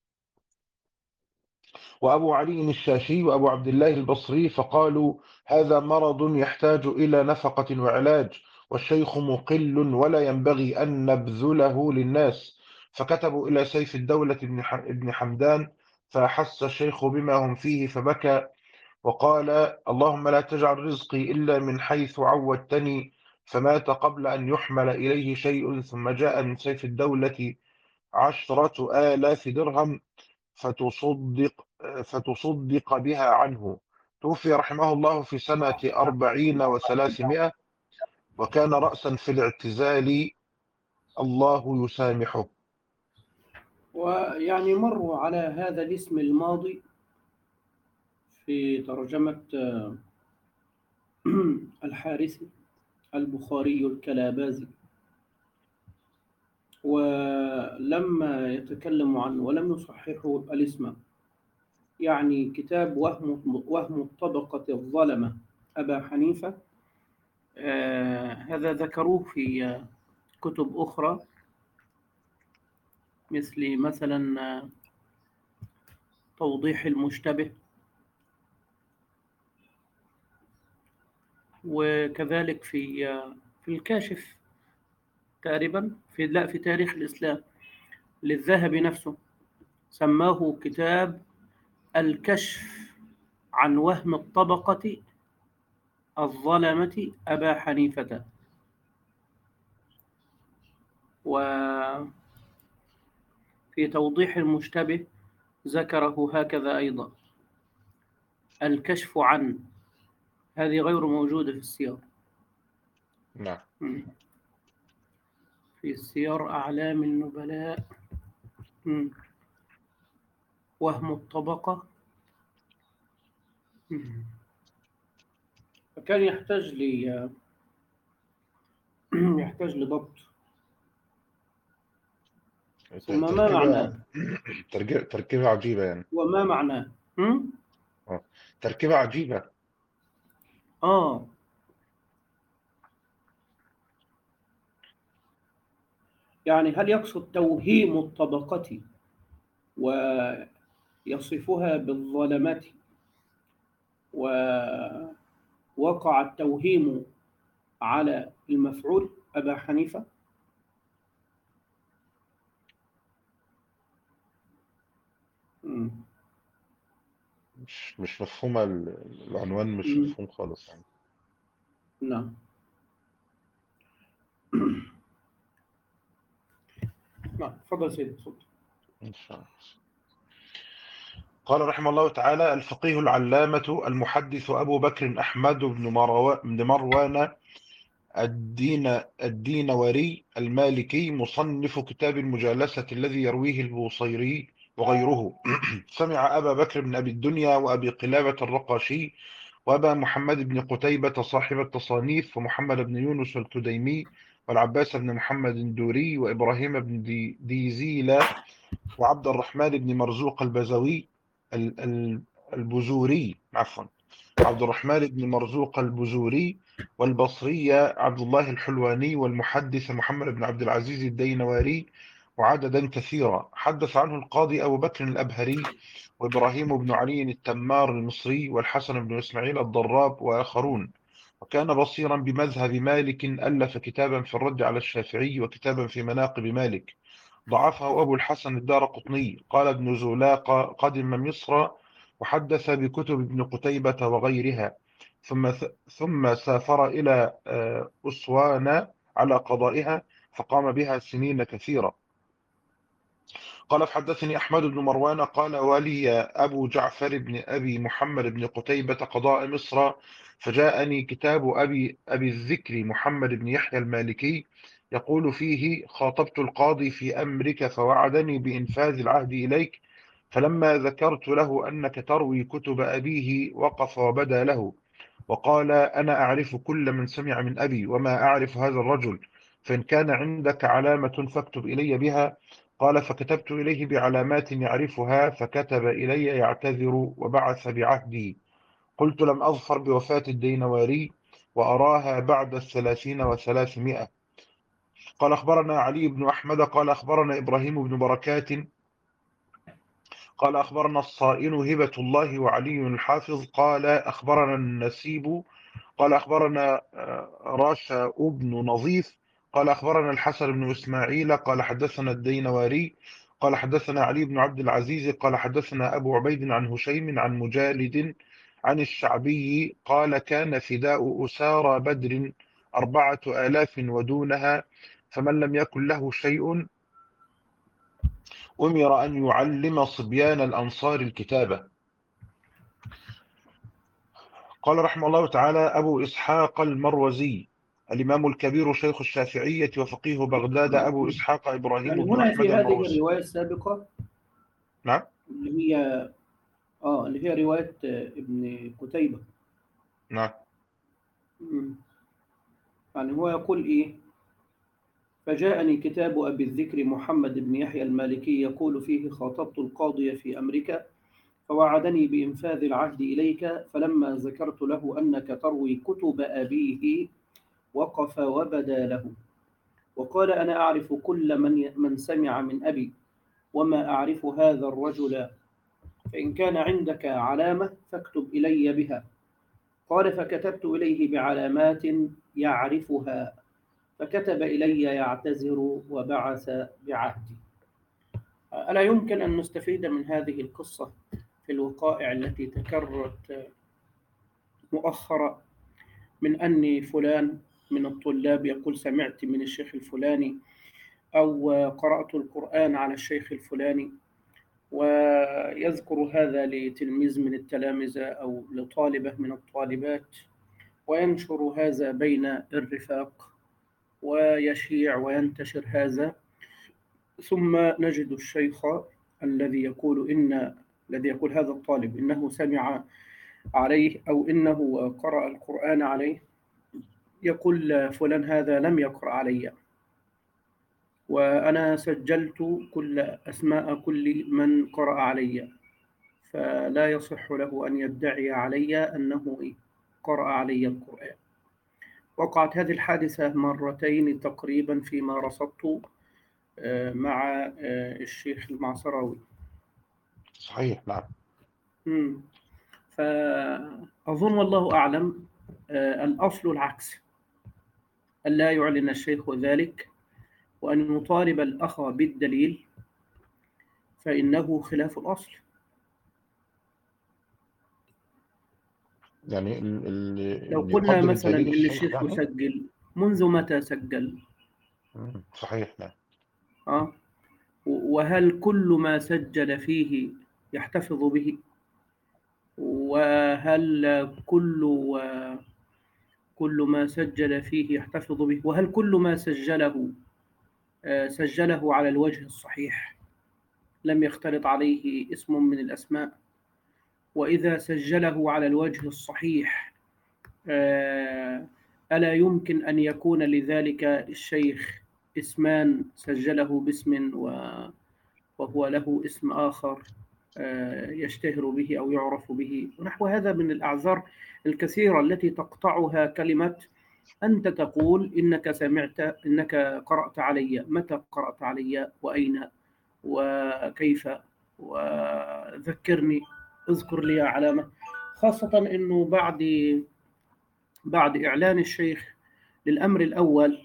وأبو علي الشاشي وأبو عبد الله البصري، فقالوا: هذا مرض يحتاج إلى نفقة وعلاج، والشيخ مقل ولا ينبغي أن نبذله للناس. فكتبوا إلى سيف الدولة ابن حمدان، فأحس الشيخ بما هم فيه فبكى وقال: اللهم لا تجعل رزقي إلا من حيث عودتني. فمات قبل أن يحمل إليه شيء. ثم جاء من سيف الدولة عشرة آلاف درهم فتصدق فتصدق بها عنه. توفي رحمه الله في سنة أربعين وثلاثمائة، وكان رأسا في الاعتزال، الله يسامحه. ويعني مروا على هذا الاسم الماضي في ترجمة الحارثي البخاري الكلابازي، ولما يتكلم عنه ولم يصححوا الاسم. يعني كتاب وهم وهم الطبقة الظلمة أبا حنيفة، آه هذا ذكروه في آه، كتب أخرى، مثل مثلا آه، توضيح المشتبه، وكذلك في آه، في الكاشف تقريبا، في لا في تاريخ الإسلام للذهبي نفسه، سماه كتاب الكشف عن وهم الطبقة الظلمة أبا حنيفة. وفي توضيح المشتبه ذكره هكذا أيضا، الكشف عن، هذه غير موجودة في السير. نعم. مم. في سير أعلام النبلاء، مم. وهم الطبقة، مم. فكان يحتاج لي يحتاج لضبط. ثم ما تركيبة معناه تركيبة تركيبة عجيبة يعني. وما معناه مم؟ آه. تركيبة عجيبة. آه يعني هل يقصد توهيم الطبقة ويصفها بالظلمة، ووقع التوهيم على المفعول أبا حنيفة؟ مم. مش مش مفهومة، ال- العنوان مش مم. مفهوم خالص يعني. نعم. نعم، تفضل سيدي، تفضل. إن شاء الله. قال رحمه الله تعالى: الفقيه العلامة المحدث أبو بكر أحمد بن مروا- بن مروان الدين الدينوري المالكي، مصنف كتاب المجالسة الذي يرويه البوصيري وغيره. سمع أبا بكر بن أبي الدنيا وأبي قلابة الرقاشي وأبا محمد بن قتيبة صاحب التصانيف، ومحمد بن يونس التديمي، والعباس بن محمد الدوري، وإبراهيم بن دي ديزيلا، وعبد الرحمن بن مرزوق البزوي ال- ال- البزوري عفوا عبد الرحمن بن مرزوق البزوري، والبصرية عبد الله الحلواني، والمحدث محمد بن عبد العزيز الدينواري، وعددا كثيرا. حدث عنه القاضي أبو بكر الأبهري، وإبراهيم بن علي التمار المصري، والحسن بن إسماعيل الضراب، وآخرون. وكان بصيرا بمذهب مالك، ألف كتابا في الرد على الشافعي، وكتابا في مناقب مالك. ضعفه أبو الحسن الدارقطني. قال ابن زولاق: قدم مصر وحدث بكتب ابن قتيبة وغيرها، ثم ثم سافر إلى آه، أسوان على قضائها، فقام بها سنين كثيرة. قال: فحدثني أحمد بن مروان قال: ولي أبو جعفر بن أبي محمد بن قتيبة قضاء مصر، فجاءني كتاب أبي أبي الذكر محمد بن يحيى المالكي، يقول فيه: خاطبت القاضي في أمرك فوعدني بإنفاذ العهد إليك، فلما ذكرت له أنك تروي كتب أبيه وقف وبدا له، وقال: أنا أعرف كل من سمع من أبي، وما أعرف هذا الرجل، فإن كان عندك علامة فاكتب إلي بها. قال: فكتبت إليه بعلامات يعرفها، فكتب إلي يعتذر وبعث بعهدي. قلت: لم أظفر بوفاة الدينواري، وأراها بعد الثلاثين وثلاثمائة. قال: أخبرنا علي بن أحمد قال أخبرنا إبراهيم بن بركات قال أخبرنا الصائن هبة الله وعلي الحافظ قال أخبرنا النسيب قال أخبرنا آه، راشا بن نظيف قال أخبرنا الحسن بن إسماعيل قال حدثنا الدينواري قال حدثنا علي بن عبد العزيز قال حدثنا أبو عبيد عن هشيم عن مجالد عن الشعبي قال: كان فداء أسارى بدر أربعة آلاف ودونها، فمن لم يكن له شيء أمر أن يعلم صبيان الأنصار الكتابة. قال رحمه الله تعالى أبو إسحاق المروزي الإمام الكبير شيخ الشافعية وفقيه بغداد أبو إسحاق إبراهيم يعني بن هنا أحمد في هذه المروزي. الرواية السابقة نعم. اللي هي آه اللي هي رواية ابن قتيبة. نعم. مم. يعني هو يقول إيه: فجاءني كتاب أبي الذكر محمد بن يحيى المالكي يقول فيه: خاطبت القاضي في أمريكا فوعدني بإنفاذ العهد إليك، فلما ذكرت له أنك تروي كتب أبيه وقف وبدا له وقال: أنا أعرف كل من من سمع من أبي وما أعرف هذا الرجل، فإن كان عندك علامة فاكتب إلي بها. قال: فكتبت إليه بعلامات يعرفها، فكتب إلي يعتذر وبعث بعهدي. ألا يمكن أن نستفيد من هذه القصة في الوقائع التي تكررت مؤخرا، من أن فلان من الطلاب يقول: سمعت من الشيخ الفلاني، أو قرأت القرآن على الشيخ الفلاني، ويذكر هذا لتلميذ من التلامذة أو لطالبة من الطالبات، وينشر هذا بين الرفاق ويشيع وينتشر هذا، ثم نجد الشيخ الذي يقول إن الذي يقول هذا الطالب إنه سمع عليه أو إنه قرأ القرآن عليه يقول: فلان هذا لم يقرأ علي، وأنا سجلت كل أسماء كل من قرأ علي، فلا يصح له أن يدعي علي أنه قرأ علي القرآن. وقعت هذه الحادثة مرتين تقريبا فيما رصدت مع الشيخ المعصراوي. صحيح. نعم. مم. فأظن والله أعلم الأصل العكس، أن لا يعلن الشيخ ذلك، وأن يطالب الأخ بالدليل، فإنه خلاف الأصل. يعني ال ال لو إن قلنا يقدم مثلا الدليل إن الشيخ الشيخ يعني. يسجل، منذ متى سجل؟ مم. صحيح. نعم. آه. وهل كل ما سجل فيه يحتفظ به؟ وهل كل كل ما سجل فيه يحتفظ به؟ وهل كل ما سجله سجله على الوجه الصحيح لم يختلط عليه اسم من الأسماء؟ وإذا سجله على الوجه الصحيح ألا يمكن أن يكون لذلك الشيخ اسمان سجله باسم وهو له اسم آخر يشتهر به أو يعرف به، ونحو هذا من الأعذار الكثيرة التي تقطعها كلمة أنت تقول إنك سمعت إنك قرأت علي، متى قرأت علي وأين وكيف، وذكرني، اذكر لي علامة، خاصة أنه بعد بعد إعلان الشيخ للأمر الأول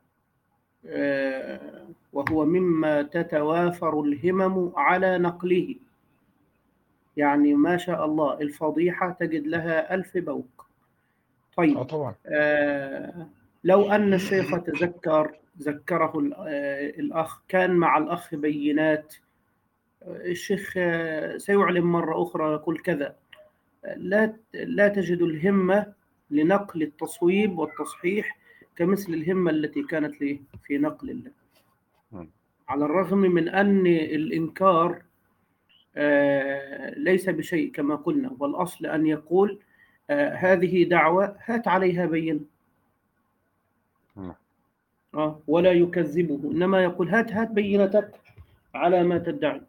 وهو مما تتوافر الهمم على نقله، يعني ما شاء الله الفضيحة تجد لها ألف بوق. طيب. اه طبعا. آه لو أن الشيخ تذكر ذكره الأخ، كان مع الأخ بينات، الشيخ سيعلم مرة أخرى يقول كذا، لا لا تجد الهمة لنقل التصويب والتصحيح كمثل الهمة التي كانت لي في نقل الله، على الرغم من أن الإنكار ليس بشيء كما قلنا، والأصل أن يقول هذه دعوة هات عليها بين، آه ولا يكذبه، إنما يقول هات هات بينتك على ما تدعي.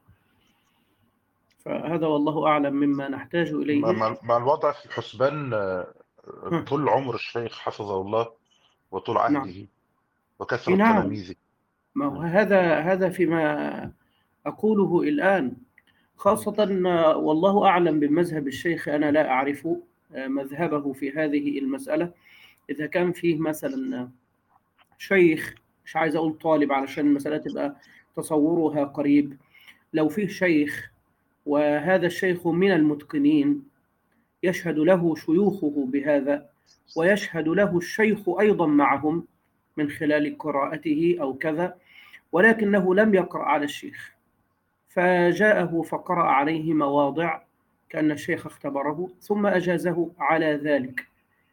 فهذا والله أعلم مما نحتاج إليه. مع الوضع في الحسبان طول عمر الشيخ حفظه الله وطول عهده. نعم. وكثرة نعم. تلاميذه. ما هو هذا هذا فيما أقوله الآن، خاصة والله أعلم بمذهب الشيخ، أنا لا أعرف مذهبه في هذه المسألة. إذا كان فيه مثلا شيخ، مش عايز أقول طالب علشان المسألة تبقى تصورها قريب، لو فيه شيخ وهذا الشيخ من المتقنين يشهد له شيوخه بهذا، ويشهد له الشيخ أيضا معهم من خلال قراءته أو كذا، ولكنه لم يقرأ على الشيخ، فجاءه فقرأ عليه مواضع كأن الشيخ اختبره ثم أجازه على ذلك.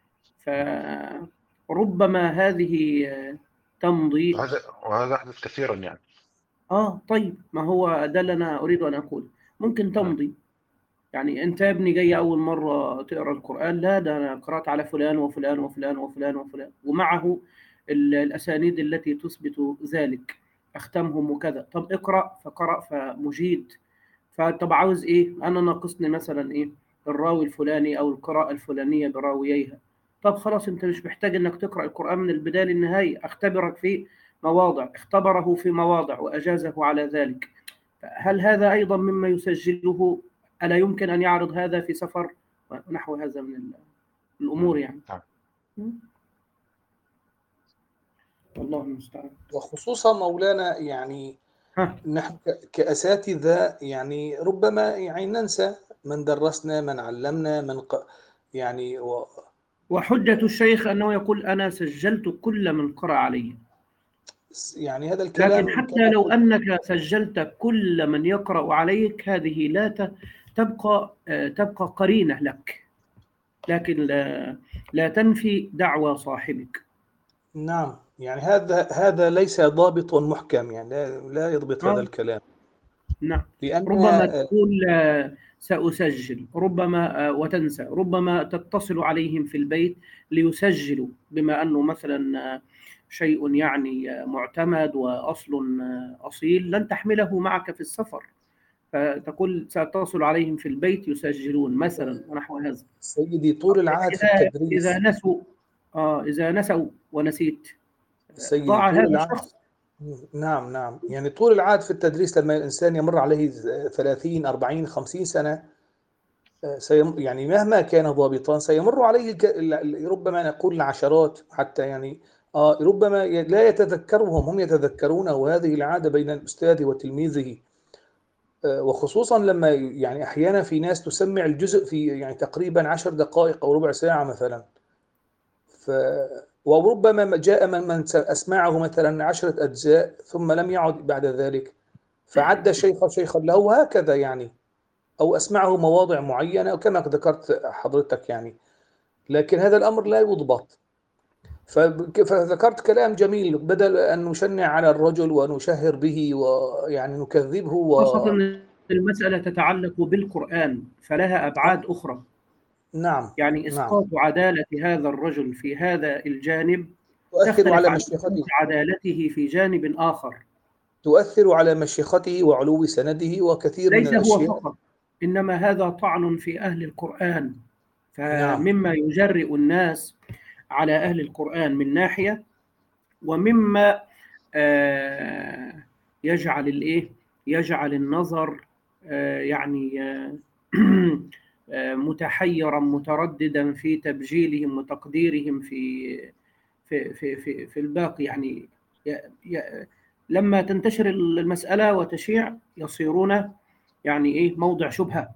فربما هذه تمضي. وهذا وهذا يحدث كثيرا يعني. آه طيب، ما هو ده اللي أنا أريد أن أقول، ممكن تمضي. يعني أنت يا ابني جاي أول مرة تقرأ القرآن، لا ده أنا قرأت على فلان وفلان وفلان وفلان وفلان ومعه الأسانيد التي تثبت ذلك، أختمهم وكذا. طب اقرأ، فقرأ فمجيد. فطب عاوز إيه؟ أنا ناقصني مثلا إيه؟ الراوي الفلاني أو القراءة الفلانية براوييها. طب خلاص، أنت مش محتاج إنك تقرأ القرآن من البداية للنهاية، أختبرك في مواضع، اختبره في مواضع وأجازه على ذلك. هل هذا أيضا مما يسجله؟ ألا يمكن أن يعرض هذا في سفر ونحو هذا من الأمور يعني؟ والله المستعان. وخصوصا مولانا يعني ها. نحن كأساتذة يعني ربما يعني ننسى من درسنا، من علمنا، من ق... يعني و... وحجة الشيخ أنه يقول أنا سجلت كل من قرأ علي. يعني هذا الكلام لكن حتى لو أنك سجلت كل من يقرأ عليك، هذه لا تبقى تبقى قرينة لك، لكن لا, لا تنفي دعوى صاحبك. نعم، يعني هذا هذا ليس ضابط محكم، يعني لا, لا يضبط آه. هذا الكلام. نعم. لأن ربما تقول سأسجل، ربما وتنسى، ربما تتصل عليهم في البيت ليسجلوا، بما أنه مثلا شيء يعني معتمد وأصل أصيل لن تحمله معك في السفر، فتقول سأتصل عليهم في البيت يسجلون مثلا ونحو هذا. سيدي طول العهد في إذا, التدريس، إذا نسوا آه إذا نسوا ونسيت سيدي ضاع طول هذا العهد. الشخص. نعم نعم، يعني طول العهد في التدريس لما الإنسان يمر عليه ثلاثين أربعين خمسين سنة، سيم يعني مهما كان ضابطا سيمر عليه ربما نقول العشرات حتى، يعني آه ربما لا يتذكرهم، هم يتذكرونه. وهذه العادة بين الأستاذ وتلميذه، آه وخصوصا لما يعني أحيانا في ناس تسمع الجزء في يعني تقريبا عشر دقائق أو ربع ساعة مثلا، ف وربما جاء من من أسمعه مثلا عشرة أجزاء ثم لم يعد بعد ذلك، فعد شيخا شيخا له، وهكذا يعني، أو أسمعه مواضع معينة كما ذكرت حضرتك يعني. لكن هذا الأمر لا يضبط. فذكرت كلام جميل، بدل أن نشنع على الرجل ونشهر به ويعني نكذبه و... خاصة المسألة تتعلق بالقرآن فلها أبعاد أخرى. نعم يعني إسقاط نعم. عدالة هذا الرجل في هذا الجانب تؤثر تختلف على عن مشيخته، عدالته في جانب آخر. تؤثر على مشيخته وعلو سنده وكثير من ليس هو الأشياء. فقط، إنما هذا طعن في أهل القرآن، نعم. فمما يجرئ الناس على أهل القرآن من ناحية، ومما آه يجعل الإيه يجعل النظر آه يعني آه متحيرا مترددا في تبجيلهم وتقديرهم في في في في, في الباقي. يعني ي ي لما تنتشر المسألة وتشيع يصيرون يعني إيه موضع شبهة.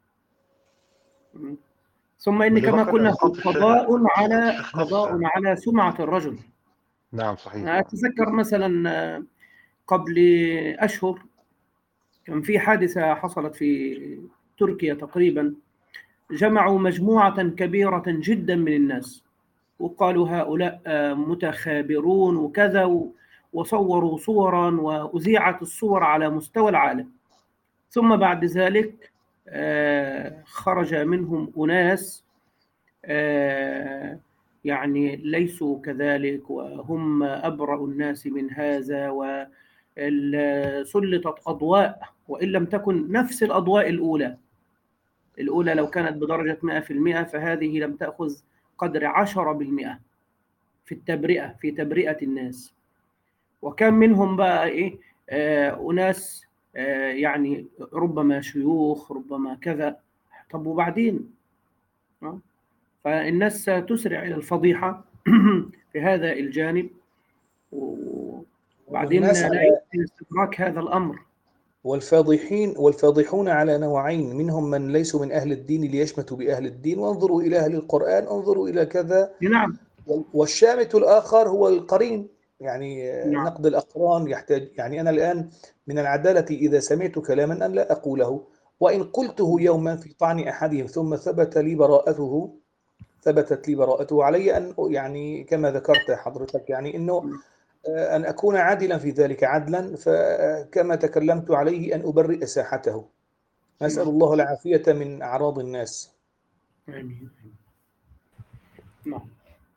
ثم إن كما قلنا قضاء على قضاء على سمعة الرجل. نعم صحيح. أتذكر مثلا قبل أشهر كان في حادثة حصلت في تركيا تقريبا، جمعوا مجموعة كبيرة جدا من الناس وقالوا هؤلاء متخابرون وكذا، وصوروا صورا وأذيعت الصور على مستوى العالم. ثم بعد ذلك خرج منهم أناس يعني ليسوا كذلك، وهم أبرأ الناس من هذا، وسلطت أضواء وإن لم تكن نفس الأضواء الأولى. الأولى لو كانت بدرجة مئة في المئة فهذه لم تأخذ قدر عشرة بالمئة في التبرئة في تبرئة الناس. وكان منهم بقى إيه آه أناس آه يعني ربما شيوخ ربما كذا. طب وبعدين آه فالناس تسرع إلى الفضيحة في هذا الجانب، وبعدين لا يمكن استدراك هذا الأمر. والفاضحين والفاضحون على نوعين، منهم من ليسوا من أهل الدين ليشمتوا بأهل الدين، وانظروا إلى أهل القرآن، انظروا إلى كذا. نعم. والشامت الآخر هو القرين يعني نعم. نقد الأقران يحتاج، يعني أنا الآن من العدالة إذا سمعت كلاما أن لا أقوله، وإن قلته يوما في طعن أحدهم ثم ثبت لي براءته ثبتت لي براءته، علي أن يعني كما ذكرت حضرتك يعني أنه أن أكون عادلا في ذلك عدلا، فكما تكلمت عليه أن أبرئ ساحته. نسأل نعم. الله العافية من أعراض الناس. آمين. نعم.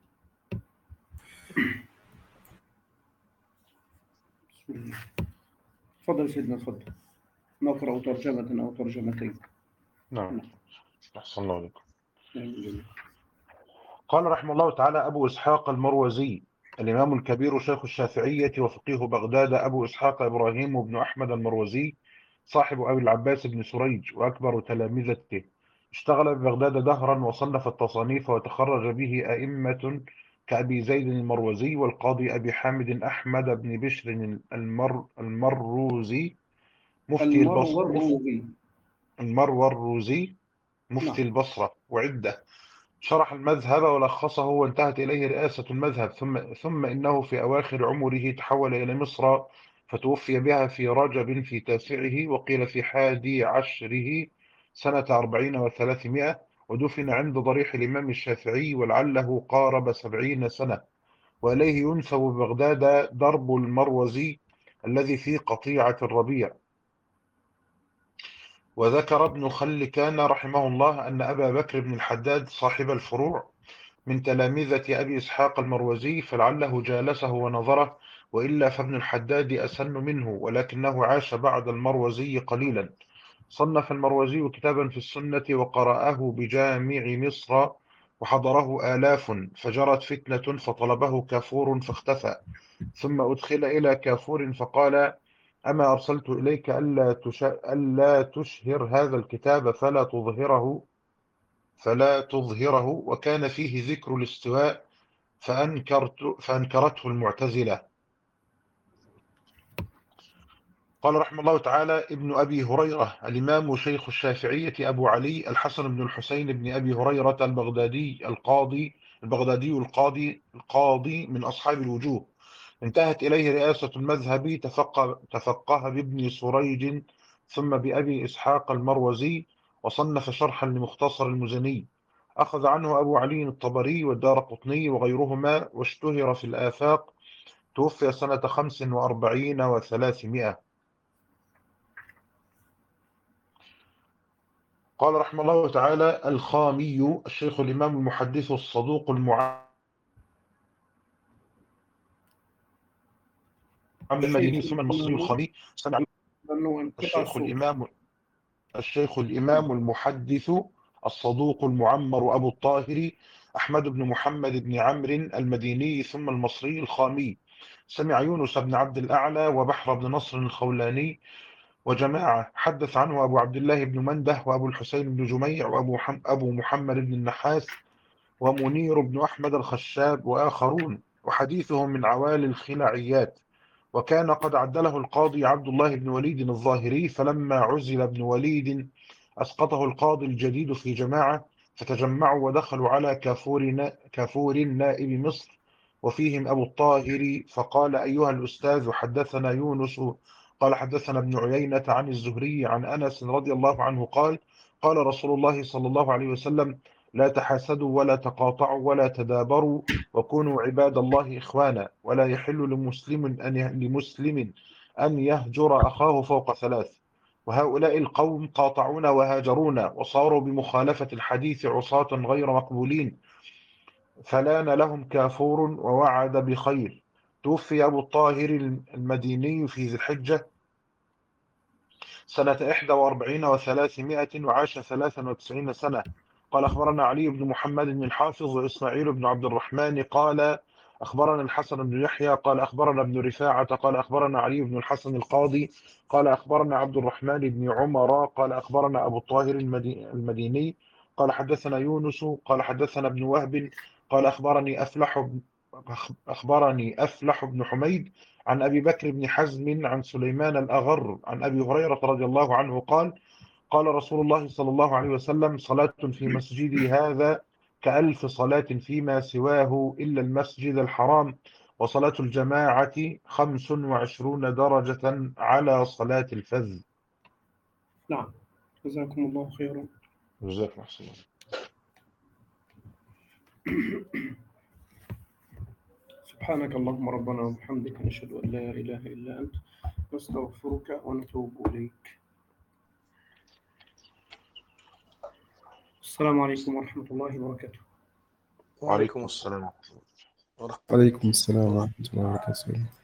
بسم الله. تفضل سيدنا، تفضل. نقرأ ترجمة أو ترجمتين. نعم. أحسن الله عليكم. آمين. قال رحمه الله تعالى أبو إسحاق المروزي الإمام الكبير شيخ الشافعية وفقيه بغداد أبو إسحاق إبراهيم بن أحمد المروزي صاحب أبي العباس بن سريج وأكبر تلامذته، اشتغل ببغداد دهرا وصنف التصانيف وتخرج به أئمة كأبي زيد المروزي والقاضي أبي حامد أحمد بن بشر المر المروزي مفتي البصرة المروزي. المروزي مفتي نعم. البصرة وعدة. شرح المذهب ولخصه وانتهت إليه رئاسة المذهب، ثم ثم إنه في أواخر عمره تحول إلى مصر فتوفي بها في رجب في تاسعه، وقيل في حادي عشره سنة أربعين وثلاثمائة، ودفن عند ضريح الإمام الشافعي ولعله قارب سبعين سنة. وإليه ينسب ببغداد درب المروزي الذي في قطيعة الربيع. وذكر ابن خلكان رحمه الله أن أبا بكر بن الحداد صاحب الفروع من تلامذة أبي إسحاق المروزي، فلعله جالسه ونظره، وإلا فابن الحداد أسن منه، ولكنه عاش بعد المروزي قليلا. صنف المروزي كتابا في السنة وقرأه بجامع مصر وحضره آلاف، فجرت فتنة فطلبه كافور فاختفى، ثم أدخل إلى كافور فقال: أما أرسلت إليك ألا, تش... ألا تشهر هذا الكتاب فلا تظهره فلا تظهره وكان فيه ذكر الاستواء فأنكرت فأنكرته المعتزلة. قال رحمه الله تعالى ابن أبي هريرة الإمام شيخ الشافعية أبو علي الحسن بن الحسين بن أبي هريرة البغدادي القاضي البغدادي القاضي القاضي من أصحاب الوجوه، انتهت إليه رئاسة المذهب، تفقه, تفقه بابن سريج ثم بأبي إسحاق المروزي، وصنف شرحا لمختصر المزني، أخذ عنه أبو علي الطبري والدارقطني وغيرهما، واشتهر في الآفاق. توفي سنة خمس وأربعين وثلاثمائة. قال رحمه الله تعالى الخامي الشيخ الإمام المحدث الصدوق المعمر المديني ثم المصري الخامي سمع الشيخ الإمام الشيخ الإمام المحدث الصدوق المعمر أبو الطاهر أحمد بن محمد بن عمرو المديني ثم المصري الخامي، سمع يونس بن عبد الأعلى وبحر بن نصر الخولاني وجماعة، حدث عنه أبو عبد الله بن منده وأبو الحسين بن جميع وأبو أبو محمد بن النحاس ومنير بن أحمد الخشاب وآخرون، وحديثه من عوالي الخلعيات. وكان قد عدله القاضي عبد الله بن وليد الظاهري، فلما عزل ابن وليد أسقطه القاضي الجديد في جماعة، فتجمعوا ودخلوا على كافور كافور نائب مصر وفيهم أبو الطاهر، فقال: أيها الأستاذ، حدثنا يونس قال حدثنا ابن عيينة عن الزهري عن أنس رضي الله عنه قال: قال رسول الله صلى الله عليه وسلم: لا تحاسدوا ولا تقاطعوا ولا تدابروا، وكونوا عباد الله إخوانا، ولا يحل لمسلم أن لمسلم أن يهجر أخاه فوق ثلاث. وهؤلاء القوم قاطعونا وهاجرونا وصاروا بمخالفة الحديث عصاة غير مقبولين، فلان لهم كافور ووعد بخير. توفي أبو الطاهر المديني في ذي الحجة سنة إحدى وأربعين وثلاثمائة، وعاش ثلاثا وتسعين سنة. قال أخبرنا علي بن محمد بن الحافظ وإسماعيل بن عبد الرحمن قال أخبرنا الحسن بن يحيى قال أخبرنا ابن رفاعة قال أخبرنا علي بن الحسن القاضي قال أخبرنا عبد الرحمن بن عمر قال أخبرنا أبو الطاهر المديني قال حدثنا يونس قال حدثنا ابن وهب قال أخبرني أفلح أخبرني أفلح بن حميد عن أبي بكر بن حزم عن سليمان الأغر عن أبي هريرة رضي الله عنه قال: قال رسول الله صلى الله عليه وسلم: صلاة في مسجدي هذا كألف صلاة فيما سواه إلا المسجد الحرام، وصلاة الجماعة خمس وعشرون درجة على صلاة الفذ. نعم، جزاكم الله خيرا. جزاكم أحسن الله. سبحانك اللهم ربنا وبحمدك، نشهد أن لا إله إلا أنت، نستغفرك ونتوب إليك. السلام عليكم ورحمة الله وبركاته. وعليكم السلام ورحمة الله. وعليكم السلام ورحمة الله وبركاته.